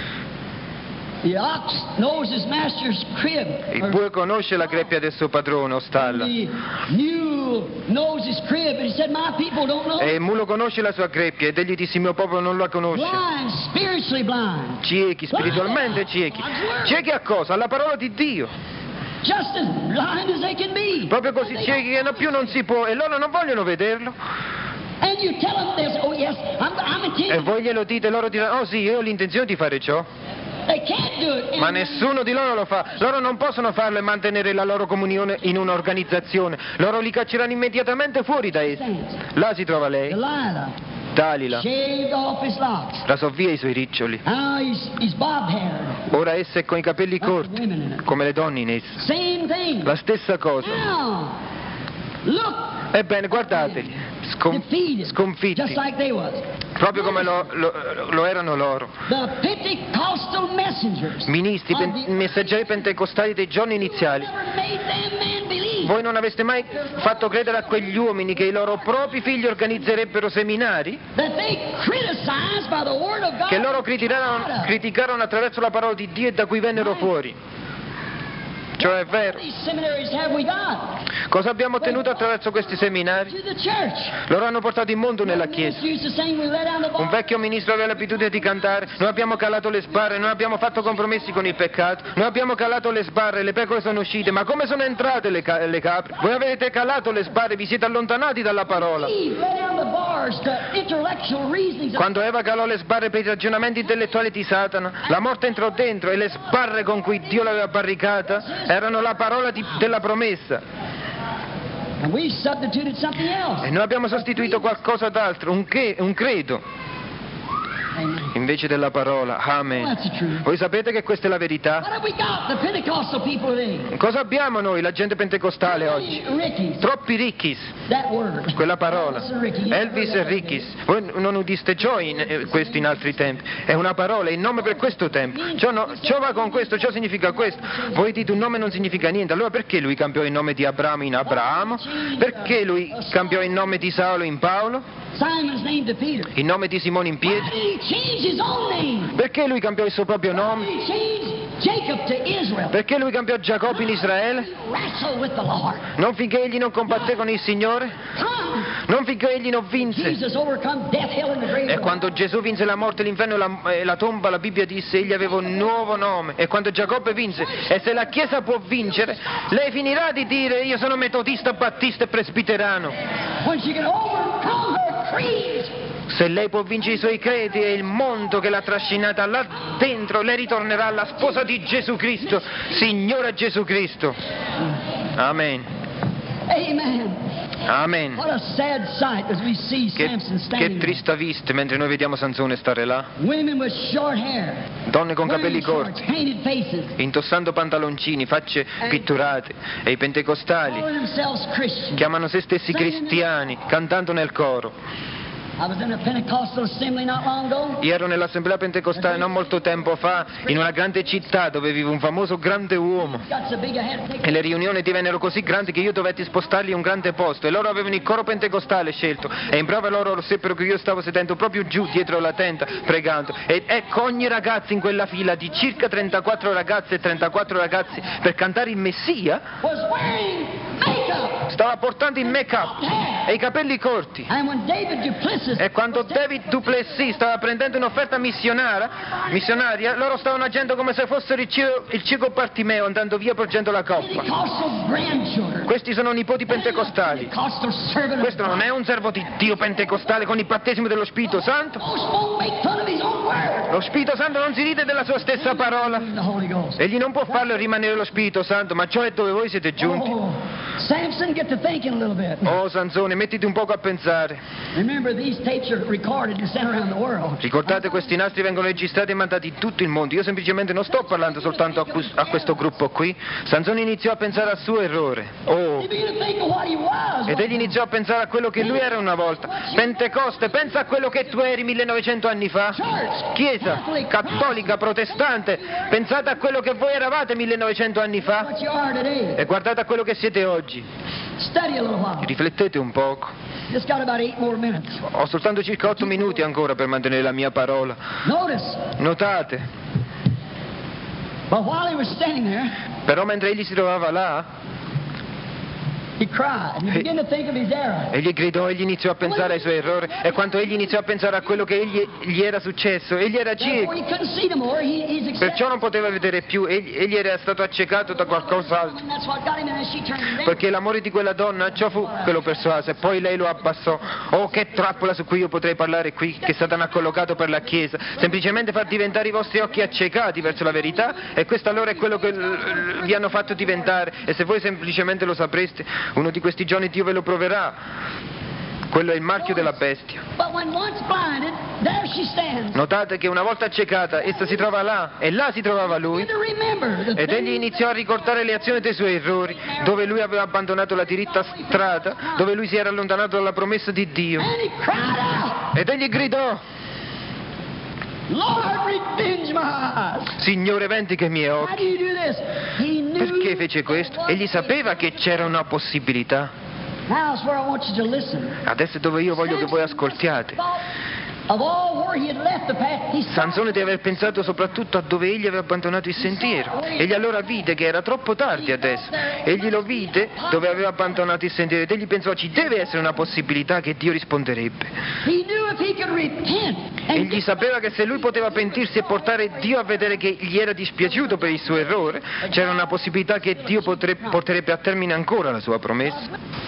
The ox knows his master's crib. Il bue conosce la greppia del suo padrone o stalla. The mule knows his crib, and he said, "My people don't know." E il mulo conosce la sua greppia ed egli disse il mio popolo non la conosce. Blind, spiritually blind. Ciechi, spiritualmente ciechi. Ciechi a cosa? Alla parola di Dio. Just as blind as they can be. Proprio così ciechi che più non si può e loro non vogliono vederlo. And you tell them this, oh yes, I'm E intending. voi glielo dite e loro diranno, oh sì, io ho l'intenzione di fare ciò. They can't do it. Ma nessuno di loro lo fa. Loro non possono farlo e mantenere la loro comunione in un'organizzazione. Loro li cacceranno immediatamente fuori da essa. Là si trova lei, Delilah Dalila. shaved off his locks. Rasò via i suoi riccioli. Now he's bob-haired. Ora essa è con i capelli corti, come le donne in essa. Same thing. La stessa cosa. Now, look, Ebbene, guardateli, defeated, sconfitti, just like they was. proprio come lo erano loro. The Pentecostal messengers Ministri, messaggeri pentecostali dei giorni iniziali. never made them men believe. Voi non aveste mai fatto credere a quegli uomini che i loro propri figli organizzerebbero seminari? That they criticized by the word of God. Che loro criticarono attraverso la parola di Dio e da cui vennero fuori. Ciò è vero. These seminaries have we got? Cosa abbiamo ottenuto attraverso questi seminari? To the church. Loro hanno portato il mondo nella Chiesa. Used to sing, we let down the Un bar. vecchio ministro aveva l'abitudine di cantare, noi abbiamo calato le sbarre, noi abbiamo fatto compromessi con il peccato, noi abbiamo calato le sbarre, le pecore sono uscite, ma come sono entrate le capre? Voi avete calato le sbarre, vi siete allontanati dalla parola. Eve let down the bars to intellectual reasonings. Quando Eva calò le sbarre per i ragionamenti intellettuali di Satana, la morte entrò dentro e le sbarre con cui Dio l'aveva barricata erano la parola della promessa. And we substituted something else. E noi abbiamo sostituito qualcosa d'altro, un credo, Amen. invece della parola. Amen. That's the truth. Voi sapete che questa è la verità? What have we got? The Pentecostal people today. Cosa abbiamo noi, la gente pentecostale oggi? Rickies. Troppi ricchis, That word. quella parola. Elvis e Ricchis. Voi non udiste ciò questo in altri tempi. È una parola, è il nome per questo tempo. Ciò va con questo, ciò significa questo. Voi dite un nome non significa niente. Allora perché lui cambiò il nome di Abramo in Abramo? Perché lui cambiò il nome di Saulo in Paolo? Simon's name to Peter. Il nome di Simone in Why Pietro? did he change his own name? Perché lui cambiò il suo proprio Why nome? did he change Jacob to Israel. Perché lui cambiò Giacobbe in Israele? Wrestle with the Lord. Non finché egli non combatté con il Signore? Come. Non finché egli non vinse? Jesus overcome death, hell, and the grave. E quando Gesù vinse la morte, l'inferno e la tomba, la Bibbia disse egli aveva un nuovo nome. E quando Giacobbe vinse, e se la Chiesa può vincere, lei finirà di dire io sono metodista, battista e presbiterano. When she can overcome her creeds. Se lei può vincere i suoi credi e il mondo che l'ha trascinata là dentro, lei ritornerà alla sposa di Gesù Cristo, Signore Gesù Cristo. Amen. Amen. Amen. What a sad sight as we see Samson Che standing there. trista vista mentre noi vediamo Sansone stare là. Women with short hair. Donne con capelli wearing shorts, corti, painted faces. indossando pantaloncini, facce pitturate, e i pentecostali Calling themselves Christians. chiamano se stessi cristiani, cantando nel coro. I was in a Pentecostal assembly not long ago. Io ero nell'assemblea pentecostale non molto tempo fa, in una grande città dove vive un famoso grande uomo. Got so big I had to take E le riunioni divennero così grandi che io dovetti spostarli in un grande posto, e loro avevano il coro pentecostale scelto, e in prova loro seppero che io stavo sedendo proprio giù dietro la tenda pregando, e ecco ogni ragazzo in quella fila di circa 34 ragazze e 34 ragazzi per cantare il Messia was wearing makeup. stava portando il make-up e i capelli corti. And when David Duplessis E quando David Duplessis stava prendendo un'offerta missionaria, loro stavano agendo come se fossero il cieco Bartimeo, andando via porgendo la coppa. Pentecostal grandchildren. Questi sono nipoti pentecostali. Pentecostal servant of Questo non God. è un servo di Dio pentecostale con il battesimo dello Spirito Santo. Most won't make fun of his own word. Lo Spirito Santo non si ride della sua stessa parola. The Holy Ghost. Egli non può farlo rimanere lo Spirito Santo, ma ciò è dove voi siete giunti. Oh, Samson, get to thinking a little bit. Oh Sansone, mettiti un poco a pensare. Remember, these tapes are recorded and sent around the world. Ricordate, questi nastri vengono registrati e mandati in tutto il mondo. Io semplicemente non sto parlando soltanto a questo gruppo qui. Sansone iniziò a pensare al suo errore. Oh, He began to think of what he was. ed egli iniziò a pensare a quello che lui era una volta. Pentecoste, pensa a quello che tu eri 1900 anni fa. Chiesa, cattolica, protestante, pensate a quello che voi eravate 1900 anni fa What you are today. e guardate a quello che siete oggi. Study a little while. Riflettete un poco. Just got about 8 more minutes. Ho soltanto circa 8 minuti ancora per mantenere la mia parola. Notice, Notate, but while he was standing there, però mentre egli si trovava là, he cried. He began to think of his error. egli gridò, egli iniziò a pensare ai suoi errori, e quando egli iniziò a pensare a quello che gli era successo, egli era Therefore, cieco, he couldn't see no more. He's perciò accepted. non poteva vedere più, egli era stato accecato da qualcos'altro, And that's what got him, and then she turned him down. perché l'amore di quella donna, ciò fu che lo persuase, poi lei lo abbassò. Oh, che trappola su cui io potrei parlare qui, che Satana ha collocato per la Chiesa, semplicemente far diventare i vostri occhi accecati verso la verità, e questo allora è quello che vi hanno fatto diventare, e se voi semplicemente lo sapreste, uno di questi giorni Dio ve lo proverà. Quello è il marchio della bestia. But when once blinded, there she stands. Notate che una volta accecata, essa si trova là, e là si trovava lui, To remember the ed egli things iniziò a ricordare le azioni dei suoi errori, dove lui aveva abbandonato la diritta strada, dove lui si era allontanato dalla promessa di Dio. and he cried out, Ed egli gridò, Lord, revenge my eyes. Signore, vendica i miei How occhi. do you do this? He knew. Perché fece questo? Egli sapeva che c'era una possibilità. Now's where I want you to listen. Adesso è dove io voglio che voi ascoltiate. Of all where he had left the path, he saw Sansone deve aver pensato soprattutto a dove egli aveva abbandonato il sentiero. Egli allora vide che era troppo tardi adesso. Egli lo vide dove aveva abbandonato il sentiero, ed egli pensò ci deve essere una possibilità che Dio risponderebbe. He knew if he could repent and Egli sapeva che se lui poteva pentirsi e portare Dio a vedere che gli era dispiaciuto per il suo errore, c'era una possibilità che Dio porterebbe a termine ancora la sua promessa.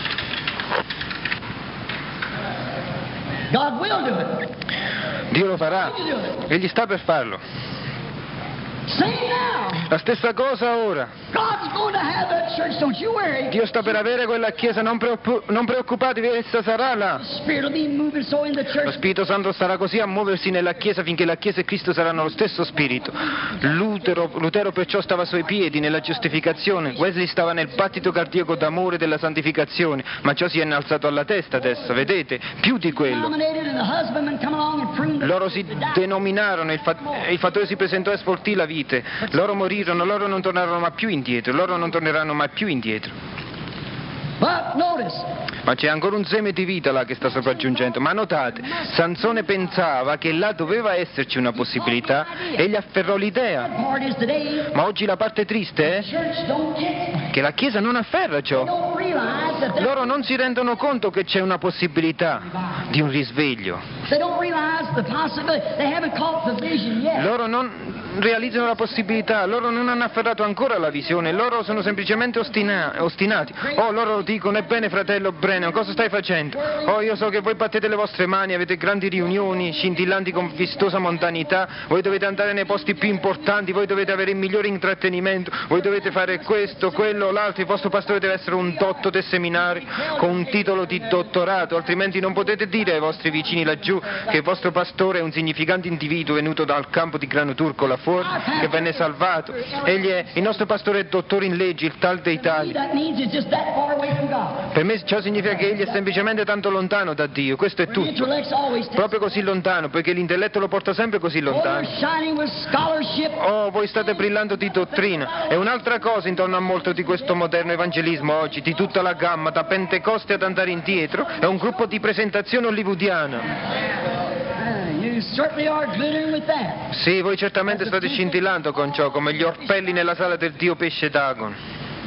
God will do it. Dio lo farà. He will do it. Egli sta per farlo. Same now. La stessa cosa ora. God's going to have that church. Don't you worry. Dio sta per avere quella chiesa, non preoccupatevi, essa sarà là. The Spirit will be moving so in the Lo church. Spirito Santo starà così a muoversi nella Chiesa finché la Chiesa e Cristo saranno lo stesso Spirito. Lutero perciò stava ai suoi piedi nella giustificazione, Wesley stava nel battito cardiaco d'amore della santificazione, ma ciò si è innalzato alla testa adesso, vedete? Più di quello. Nominated and the husbandman come along and pruned the Loro si denominarono, il fattore si presentò e sfoltì la vite. Loro morirono, loro non tornarono mai più indietro, loro non torneranno mai più indietro. But notice, Ma c'è ancora un seme di vita là che sta sopraggiungendo. Ma notate, Sansone pensava che là doveva esserci una possibilità e gli afferrò l'idea. part is today, Ma oggi la parte triste è church don't get, che la Chiesa non afferra ciò. don't realize that Loro non si rendono conto che c'è una possibilità di un risveglio. they don't realize the possibility. They haven't caught the vision yet. Loro non realizzano la possibilità, loro non hanno afferrato ancora la visione, loro sono semplicemente ostinati. Oh, loro dicono, ebbene fratello Brennan, cosa stai facendo? Oh, io so che voi battete le vostre mani, avete grandi riunioni, scintillanti con vistosa mondanità, voi dovete andare nei posti più importanti, voi dovete avere il migliore intrattenimento, voi dovete fare questo, quello, l'altro, il vostro pastore deve essere un dotto del seminario con un titolo di dottorato, altrimenti non potete dire ai vostri vicini laggiù che il vostro pastore è un significante individuo venuto dal campo di grano turco là fuori, che venne salvato. Egli è il nostro pastore è dottore in leggi, il tal dei tali. That means it's just that far away from God. Per me ciò significa che egli è semplicemente tanto lontano da Dio, questo è The tutto. intellect's always Proprio così lontano, perché l'intelletto lo porta sempre così you're lontano. shining with scholarship. Oh, voi state brillando di dottrina. E un'altra cosa intorno a molto di questo moderno evangelismo oggi, di tutta la gamma, da Pentecoste ad andare indietro, è un gruppo di presentazione hollywoodiana. You certainly are glittering with that. Sì, voi certamente state scintillando con ciò, come gli orpelli nella sala del dio pesce Dagon.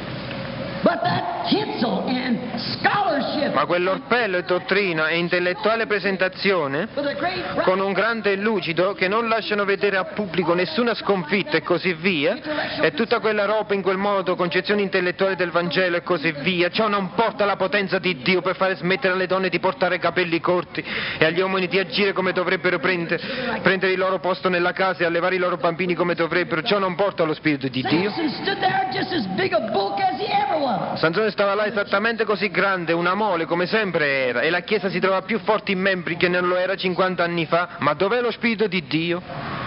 But that tinsel and scholarship Ma quell'orpello è dottrina e intellettuale presentazione, with a great bright con un grande lucido che non lasciano vedere al pubblico nessuna sconfitta e così via, e tutta quella roba in quel modo, concezione intellettuale del Vangelo e così via, ciò non porta la potenza di Dio per fare smettere alle donne di portare capelli corti e agli uomini di agire come dovrebbero prendere il loro posto nella casa e allevare i loro bambini come dovrebbero, ciò non porta allo Spirito di Dio. Samson stood there just as big a bulk as he ever was. Sansone stava là esattamente così grande, una mole come sempre era, e la Chiesa si trova più forte in membri che non lo era 50 anni fa, ma dov'è lo Spirito di Dio?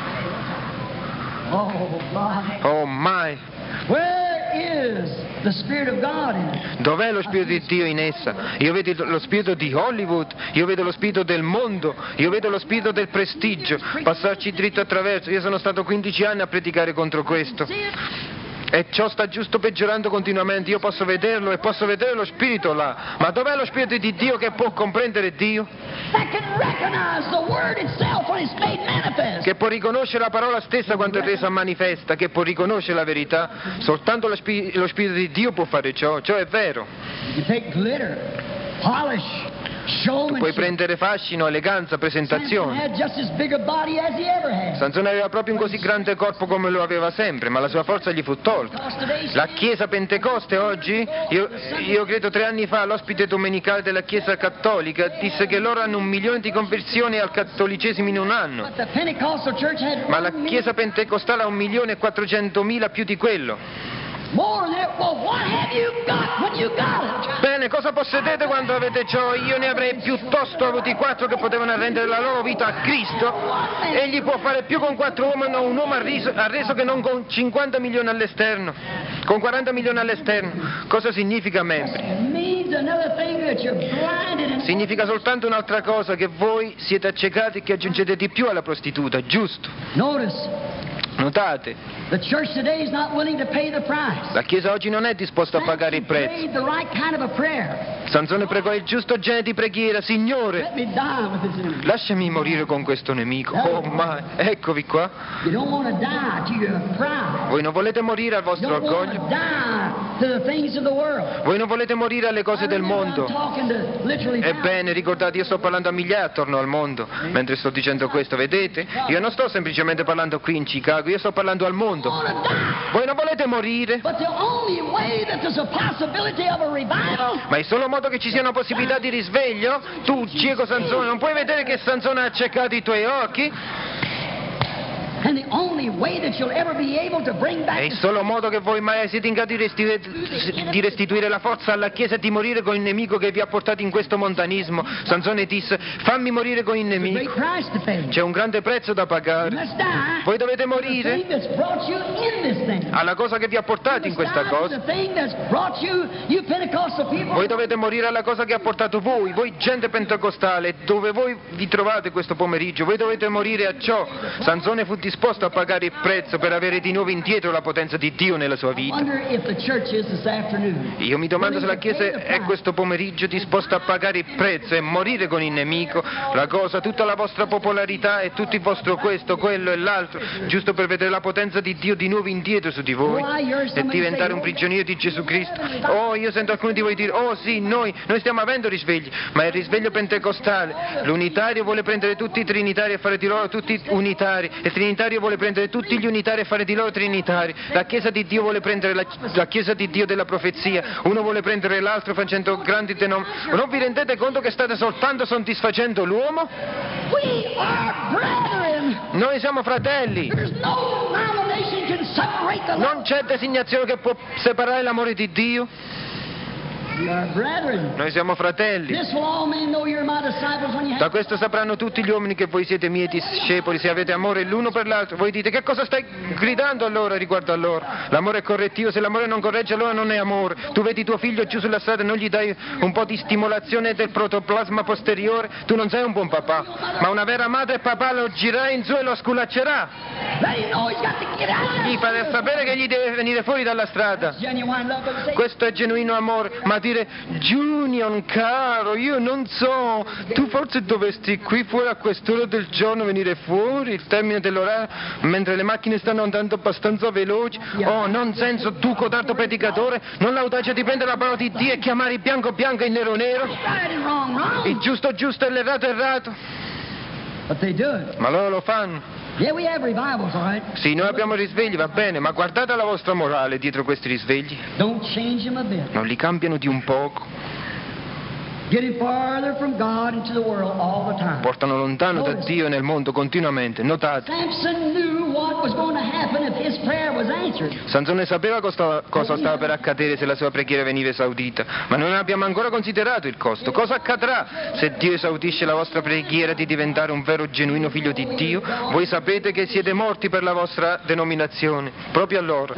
Oh my. Oh mai! Where is the Spirit of God in it? Dov'è lo Spirito di Dio in essa? Io vedo lo spirito di Hollywood, io vedo lo spirito del mondo, io vedo lo spirito del prestigio, passarci dritto attraverso. Io sono stato 15 anni a predicare contro questo. See it? E ciò sta giusto peggiorando continuamente, io posso vederlo e posso vedere lo spirito là, ma dov'è lo spirito di Dio che può comprendere Dio? That can recognize the Word itself when it's made manifest. Che può riconoscere la parola stessa quando è resa manifesta, che può riconoscere la verità? Soltanto lo spirito di Dio può fare ciò è vero. You take glitter, polish, Puoi showmanship. prendere fascino, eleganza, Samson presentazione. had just as big a body as he ever had. Sansone aveva proprio un così grande corpo come lo aveva sempre, ma la sua forza gli fu tolta. La Chiesa Pentecoste oggi, io credo 3 anni fa, l'ospite domenicale della Chiesa Cattolica disse che loro hanno 1 milione di conversioni al cattolicesimo in un anno, But the Pentecostal church had ma la 1 million Chiesa Pentecostale ha 1.400.000 più di quello. more than that. Well, what have you got when you got it? Bene, cosa possedete quando avete ciò? Io ne avrei piuttosto avuti 4 che potevano arrendere la loro vita a Cristo. Egli può fare più con 4 uomini, un uomo ha reso che non con 50 milioni all'esterno, con 40 milioni all'esterno. Cosa significa, membri? It means another thing that you're blinded and Significa soltanto un'altra cosa, che voi siete accecati e che aggiungete di più alla prostituta, giusto? notice. Notate, The church today is not willing to pay the price. la Chiesa oggi non è disposta a pagare il prezzo. Prayed the right kind of a prayer. Sansone pregò il giusto genere di preghiera: Signore, Let me die with this enemy. lasciami morire con questo nemico. Oh, ma eccovi qua. You don't want to die to your pride. Voi non volete morire al You vostro don't want orgoglio. to die to the things of the world. Voi non volete morire alle cose del I'm mondo. talking to literally Ebbene, ricordate, io sto parlando a migliaia attorno al mondo mentre sto dicendo questo, vedete? Io non sto semplicemente parlando qui in Chicago, io sto parlando al mondo. want to die. Voi non volete morire? But the only way that there's a possibility of a revival Ma il solo modo che ci sia una possibilità di risveglio? Tu, cieco Sansone, non puoi vedere che Sansone ha accecato i tuoi occhi? and the only way that you'll ever be able to bring È back il solo modo che voi mai siete in grado di restituire la forza alla Chiesa e di morire con il nemico che vi ha portato in questo mondanismo. Sansone disse: fammi morire con il the great nemico. price to pay. C'è un grande prezzo da You pagare. must die. Voi dovete The morire thing that's brought you in this thing. alla cosa che vi ha portato in You must questa die to cosa. the thing that's brought you Pentecostal people. Voi dovete morire alla cosa che ha portato voi gente pentecostale, dove voi vi trovate questo pomeriggio. Voi dovete morire a ciò. Sansone fu disposto a pagare il prezzo per avere di nuovo indietro la potenza di Dio nella sua vita. Io mi domando se la Chiesa è questo pomeriggio disposta a pagare il prezzo e morire con il nemico, la cosa, tutta la vostra popolarità e tutto il vostro questo, quello e l'altro, giusto per vedere la potenza di Dio di nuovo indietro su di voi e diventare un prigioniero di Gesù Cristo. Oh, io sento alcuni di voi dire, oh sì, noi stiamo avendo risvegli, ma è il risveglio pentecostale. L'unitario vuole prendere tutti i trinitari e fare di loro tutti unitari, il trinitario vuole prendere tutti gli unitari e fare di loro trinitari, la Chiesa di Dio vuole prendere la Chiesa di Dio della profezia, uno vuole prendere l'altro facendo grandi denominazioni. Non vi rendete conto che state soltanto soddisfacendo l'uomo? Noi siamo fratelli. Non c'è designazione che può separare l'amore di Dio. Noi siamo fratelli. Da questo sapranno tutti gli uomini che voi siete miei discepoli, se avete amore l'uno per l'altro. Voi dite, che cosa stai gridando allora riguardo a loro? L'amore è correttivo, se l'amore non corregge allora non è amore. Tu vedi tuo figlio giù sulla strada e non gli dai un po' di stimolazione del protoplasma posteriore, tu non sei un buon papà. Ma una vera madre e papà lo girerà in giù e lo sculaccerà. Gli fate sapere che gli deve venire fuori dalla strada. Questo è genuino amore. Ma dire, Junior caro, io non so, tu forse dovresti qui fuori a quest'ora del giorno venire fuori, il termine dell'orario, mentre le macchine stanno andando abbastanza veloci. Oh, non senso, tu codardo predicatore, non l'audacia di prendere la parola di Dio e chiamare il bianco bianco e il nero nero, il giusto giusto e l'errato errato. Ma loro lo fanno. Sì, noi abbiamo risvegli, va bene, ma guardate la vostra morale dietro questi risvegli. Non li cambiano di un poco. Portano lontano da Dio nel mondo continuamente. Notate. Sansone sapeva cosa stava per accadere se la sua preghiera veniva esaudita, ma non abbiamo ancora considerato il costo. Cosa accadrà se Dio esaudisce la vostra preghiera di diventare un vero genuino figlio di Dio? Voi sapete che siete morti per la vostra denominazione, proprio allora.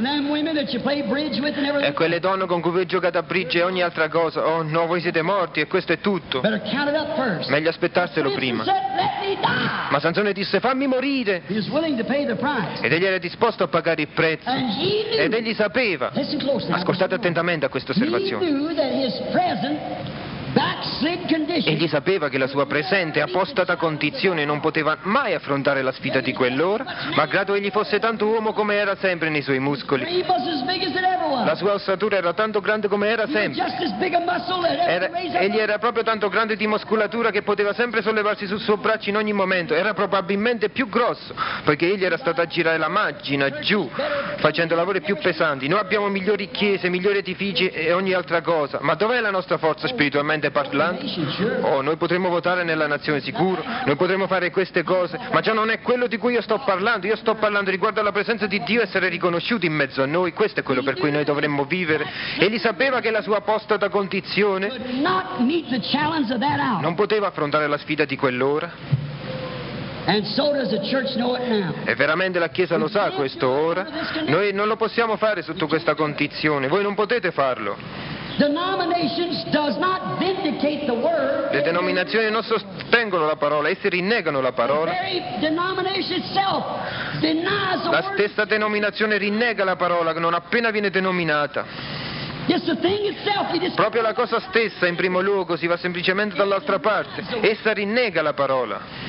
E quelle donne con cui voi giocate a bridge e ogni altra cosa, oh no, voi siete morti e questo è tutto. Meglio aspettarselo prima. Ma Sansone disse, fammi morire. Ed egli era disposto a pagare il prezzo. Ed egli sapeva. Ascoltate attentamente a questa osservazione. Egli sapeva che la sua presente apostata condizione non poteva mai affrontare la sfida di quell'ora, malgrado egli fosse tanto uomo come era sempre nei suoi muscoli. La sua ossatura era tanto grande come era sempre. Egli era proprio tanto grande di muscolatura che poteva sempre sollevarsi sul suo braccio in ogni momento. Era probabilmente più grosso, poiché egli era stato a girare la macchina giù, facendo lavori più pesanti. Noi abbiamo migliori chiese, migliori edifici e ogni altra cosa. Ma dov'è la nostra forza spiritualmente parlando? Oh, noi potremmo votare nella nazione sicuro, noi potremmo fare queste cose, ma già non è quello di cui io sto parlando riguardo alla presenza di Dio, essere riconosciuti in mezzo a noi. Questo è quello per cui noi dovremmo vivere. Egli sapeva che la sua apostata condizione non poteva affrontare la sfida di quell'ora. E veramente la Chiesa lo sa questo ora. Noi non lo possiamo fare sotto questa condizione, voi non potete farlo. Le denominazioni non sostengono la parola, esse rinnegano la parola. La stessa denominazione rinnega la parola non appena viene denominata. Proprio la cosa stessa in primo luogo si va semplicemente dall'altra parte. Essa rinnega la parola.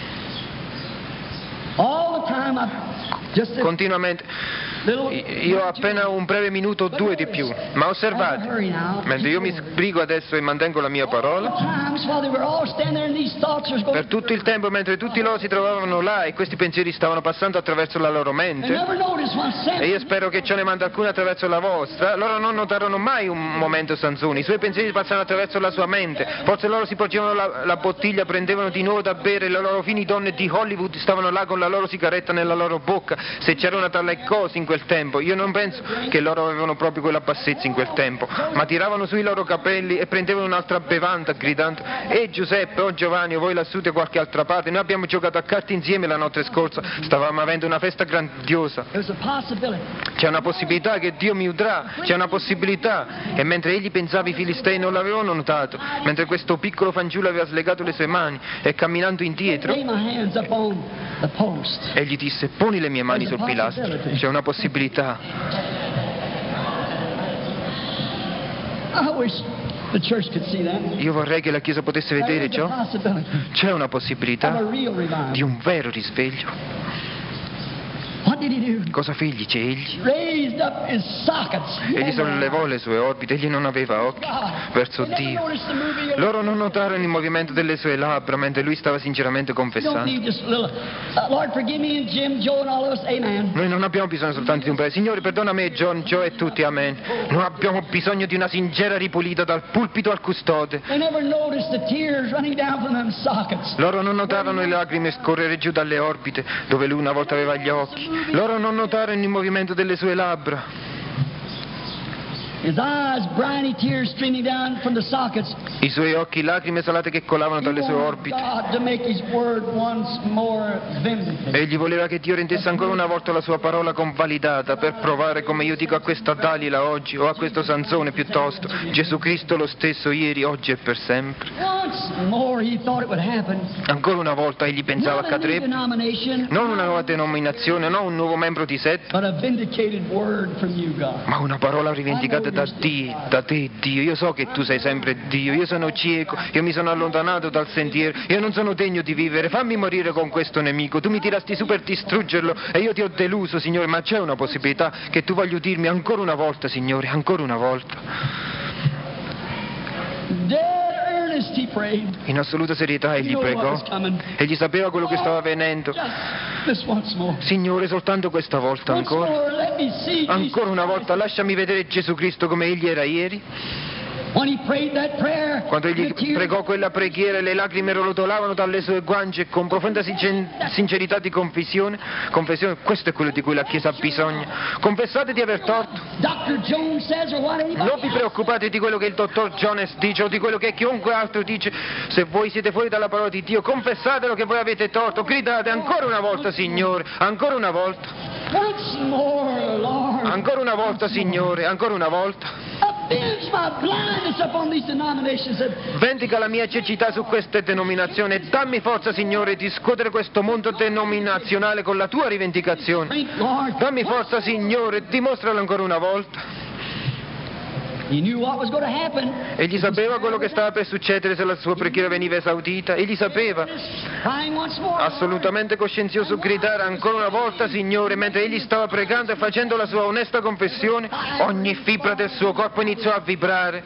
Continuamente. Io ho appena un breve minuto o due di più, ma osservate, mentre io mi sbrigo adesso e mantengo la mia parola, per tutto il tempo mentre tutti loro si trovavano là e questi pensieri stavano passando attraverso la loro mente, e io spero che ciò ne manda alcuni attraverso la vostra, loro non notarono mai un momento Sansone, i suoi pensieri passavano attraverso la sua mente, forse loro si porgevano la bottiglia, prendevano di nuovo da bere, le loro fini donne di Hollywood stavano là con la loro sigaretta nella loro bocca, se c'era una tale cosa in quel tempo, io non penso che loro avevano proprio quella bassezza in quel tempo, ma tiravano sui loro capelli e prendevano un'altra bevanda gridando, Giuseppe, Giovanni, voi lassù da qualche altra parte, noi abbiamo giocato a carte insieme la notte scorsa, stavamo avendo una festa grandiosa, c'è una possibilità che Dio mi udrà, c'è una possibilità, e mentre egli pensava i filistei non l'avevano notato, mentre questo piccolo fanciullo aveva slegato le sue mani e camminando indietro egli disse, poni le mie mani sul pilastro. C'è una possibilità. I wish the church could see that. Io vorrei che la Chiesa potesse vedere There's a ciò. possibility C'è una of a possibilità real di revival. un vero risveglio. What did he do? Cosa fece egli? Raised up his sockets. Egli sollevò le sue orbite, egli non aveva occhi verso They never Dio. noticed the moving of- Loro non notarono il movimento delle sue labbra mentre lui stava sinceramente You don't confessando. need just a little. Lord, forgive me and Jim, Joe, and all of us. Amen. Noi non abbiamo bisogno soltanto di un prego. Signore, perdona me, John, Joe e tutti, amen. Noi abbiamo bisogno di una sincera ripulita dal pulpito al custode. They never noticed the tears running down from them sockets. Loro non notarono le lacrime scorrere giù dalle orbite dove lui una volta aveva gli occhi. Loro non notarono il movimento delle sue labbra. His eyes, briny tears streaming down from the sockets. I suoi occhi, lacrime salate che colavano He dalle sue wanted orbite. God to make His word once more vindicated. Egli voleva che Dio rendesse ancora una volta la sua parola convalidata per provare, come io dico a questa Dalila oggi, o a questo Sansone piuttosto, Gesù Cristo lo stesso ieri, oggi e per sempre. Once more, he thought it would happen. Ancora una volta egli pensava Not a new accadrebbe. denomination, Non una nuova denominazione, non un nuovo membro di setta, but a vindicated word from you, God. ma una parola rivendicata da Dio, da te, Dio. Io so che tu sei sempre Dio, io sono cieco, io mi sono allontanato dal sentiero, io non sono degno di vivere, fammi morire con questo nemico, tu mi tirasti su per distruggerlo e io ti ho deluso, Signore, ma c'è una possibilità che tu voglia udirmi ancora una volta, Signore, ancora una volta. Dead earnest, he prayed. In assoluta serietà You egli know what pregò, was coming. egli sapeva quello che stava avvenendo. Just this once more. Signore, soltanto questa volta Once ancora. more, let me see. Ancora una Jesus volta lasciami vedere Gesù Cristo come egli era ieri. When he prayed that prayer, Quando egli the tears pregò quella preghiera, le lacrime rotolavano dalle sue guance e con profonda sincerità di confessione, questo è quello di cui la Chiesa ha bisogno. Confessate di aver torto. Dr. Jones says or what anybody Non vi else. preoccupate di quello che il dottor Jones dice o di quello che chiunque altro dice. Se voi siete fuori dalla parola di Dio, confessatelo che voi avete torto. Gridate ancora una volta, Signore, ancora una volta. Once more, Lord. Ancora una volta, Signore, ancora una volta. Avenge my blindness upon these denominations that Vendica la mia cecità su queste denominazioni e dammi forza, Signore, di scuotere questo mondo denominazionale con la tua rivendicazione. think, Lord. Dammi forza, Signore, dimostralo ancora una volta. He knew what was going to happen. Egli sapeva quello che stava per succedere se la sua preghiera veniva esaudita. Egli sapeva, Crying once more. assolutamente coscienzioso, gridare ancora una volta, Signore, mentre egli stava pregando e facendo la sua onesta confessione, ogni fibra del suo corpo iniziò a vibrare.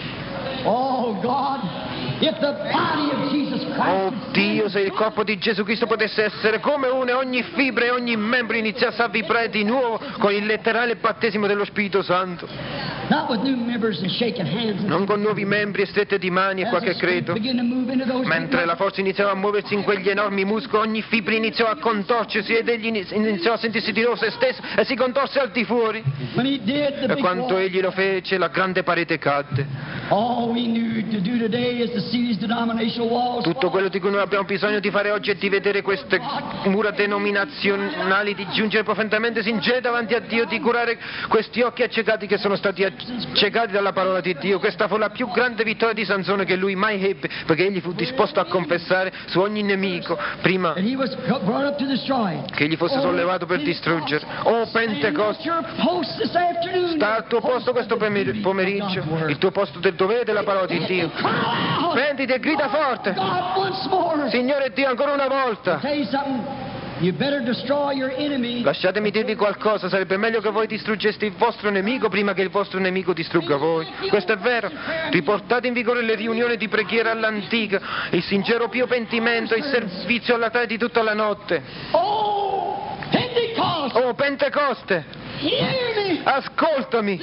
Oh, God. If the body of Jesus Christ Oh Dio, se il corpo di Gesù Cristo potesse essere come uno e ogni fibra e ogni membro iniziasse a vibrare di nuovo con il letterale battesimo dello Spirito Santo, not with new members and shaking hands, non con nuovi membri e strette di mani e qualche credo. begin to move into those Mentre la forza iniziava a muoversi in quegli enormi muscoli, ogni fibra iniziò a contorcersi ed egli iniziò a sentirsi di nuovo se stesso e si contorse al di fuori. when he did the E big quando wall, egli lo fece, la grande parete cadde. all we need to do today is to see these denominational walls Tutto quello di cui noi abbiamo bisogno di fare oggi è di vedere queste mura denominazionali, di giungere profondamente sinceri davanti a Dio, di curare questi occhi accecati che sono stati accecati dalla parola di Dio. Questa fu la più grande vittoria di Sansone che lui mai ebbe, perché egli fu disposto a confessare su ogni nemico prima that he was brought up to destroy. che egli fosse sollevato per distruggere. Oh Pentecoste, Your post this afternoon. sta al tuo posto questo pomeriggio, il tuo posto del dovere della parola di Dio. Pentiti e grida forte, God once more. Signore Dio, ancora una volta. Tell you something. You better destroy your enemy. Lasciatemi dirvi qualcosa, sarebbe meglio che voi distruggeste il vostro nemico prima che il vostro nemico distrugga voi. Questo è vero. Riportate in vigore le riunioni di preghiera all'antica, il sincero pio pentimento, il servizio all'altare di tutta la notte. Oh, Pentecost. Oh Pentecoste, Hear me. ascoltami.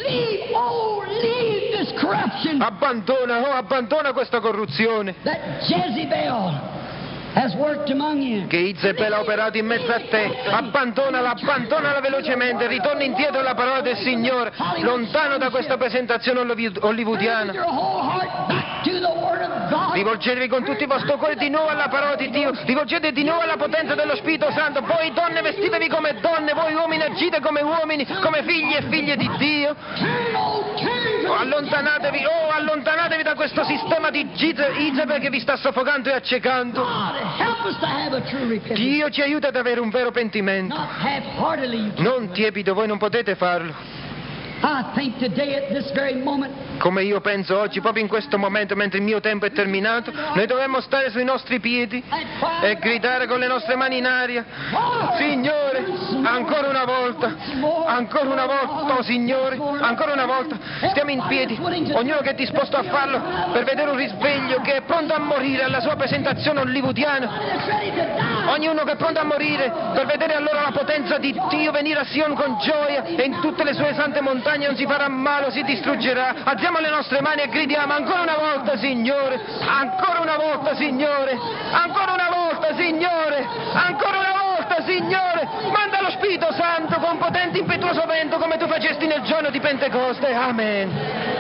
Leave this corruption. Abbandona questa corruzione That Jezebel has worked among you. che Izebel ha operato in mezzo a te. Abbandonala velocemente, ritorna indietro alla parola del Signore, lontano da questa presentazione hollywoodiana. Your whole heart back to the Word of God. Rivolgetevi con tutto il vostro cuore di nuovo alla parola di Dio, rivolgete di nuovo alla potenza dello Spirito Santo. Voi donne vestitevi come donne, voi uomini agite come uomini, come figli e figlie di Dio. Turn Allontanatevi da questo sistema di Izebe che vi sta soffocando e accecando. Dio ci aiuta ad avere un vero pentimento. Non tiepido, voi non potete farlo. Come io penso oggi, proprio in questo momento, mentre il mio tempo è terminato, noi dovremmo stare sui nostri piedi e gridare con le nostre mani in aria: Signore, ancora una volta, oh Signore, ancora una volta, stiamo in piedi, ognuno che è disposto a farlo per vedere un risveglio, che è pronto a morire alla sua presentazione hollywoodiana, ognuno che è pronto a morire per vedere allora la potenza di Dio venire a Sion con gioia e in tutte le sue sante montagne non si farà male, si distruggerà. Alziamo le nostre mani e gridiamo: ancora una volta, Signore, ancora una volta, Signore, ancora una volta, Signore, ancora una volta, Signore, manda lo Spirito Santo con potente impetuoso vento come tu facesti nel giorno di Pentecoste. Amen.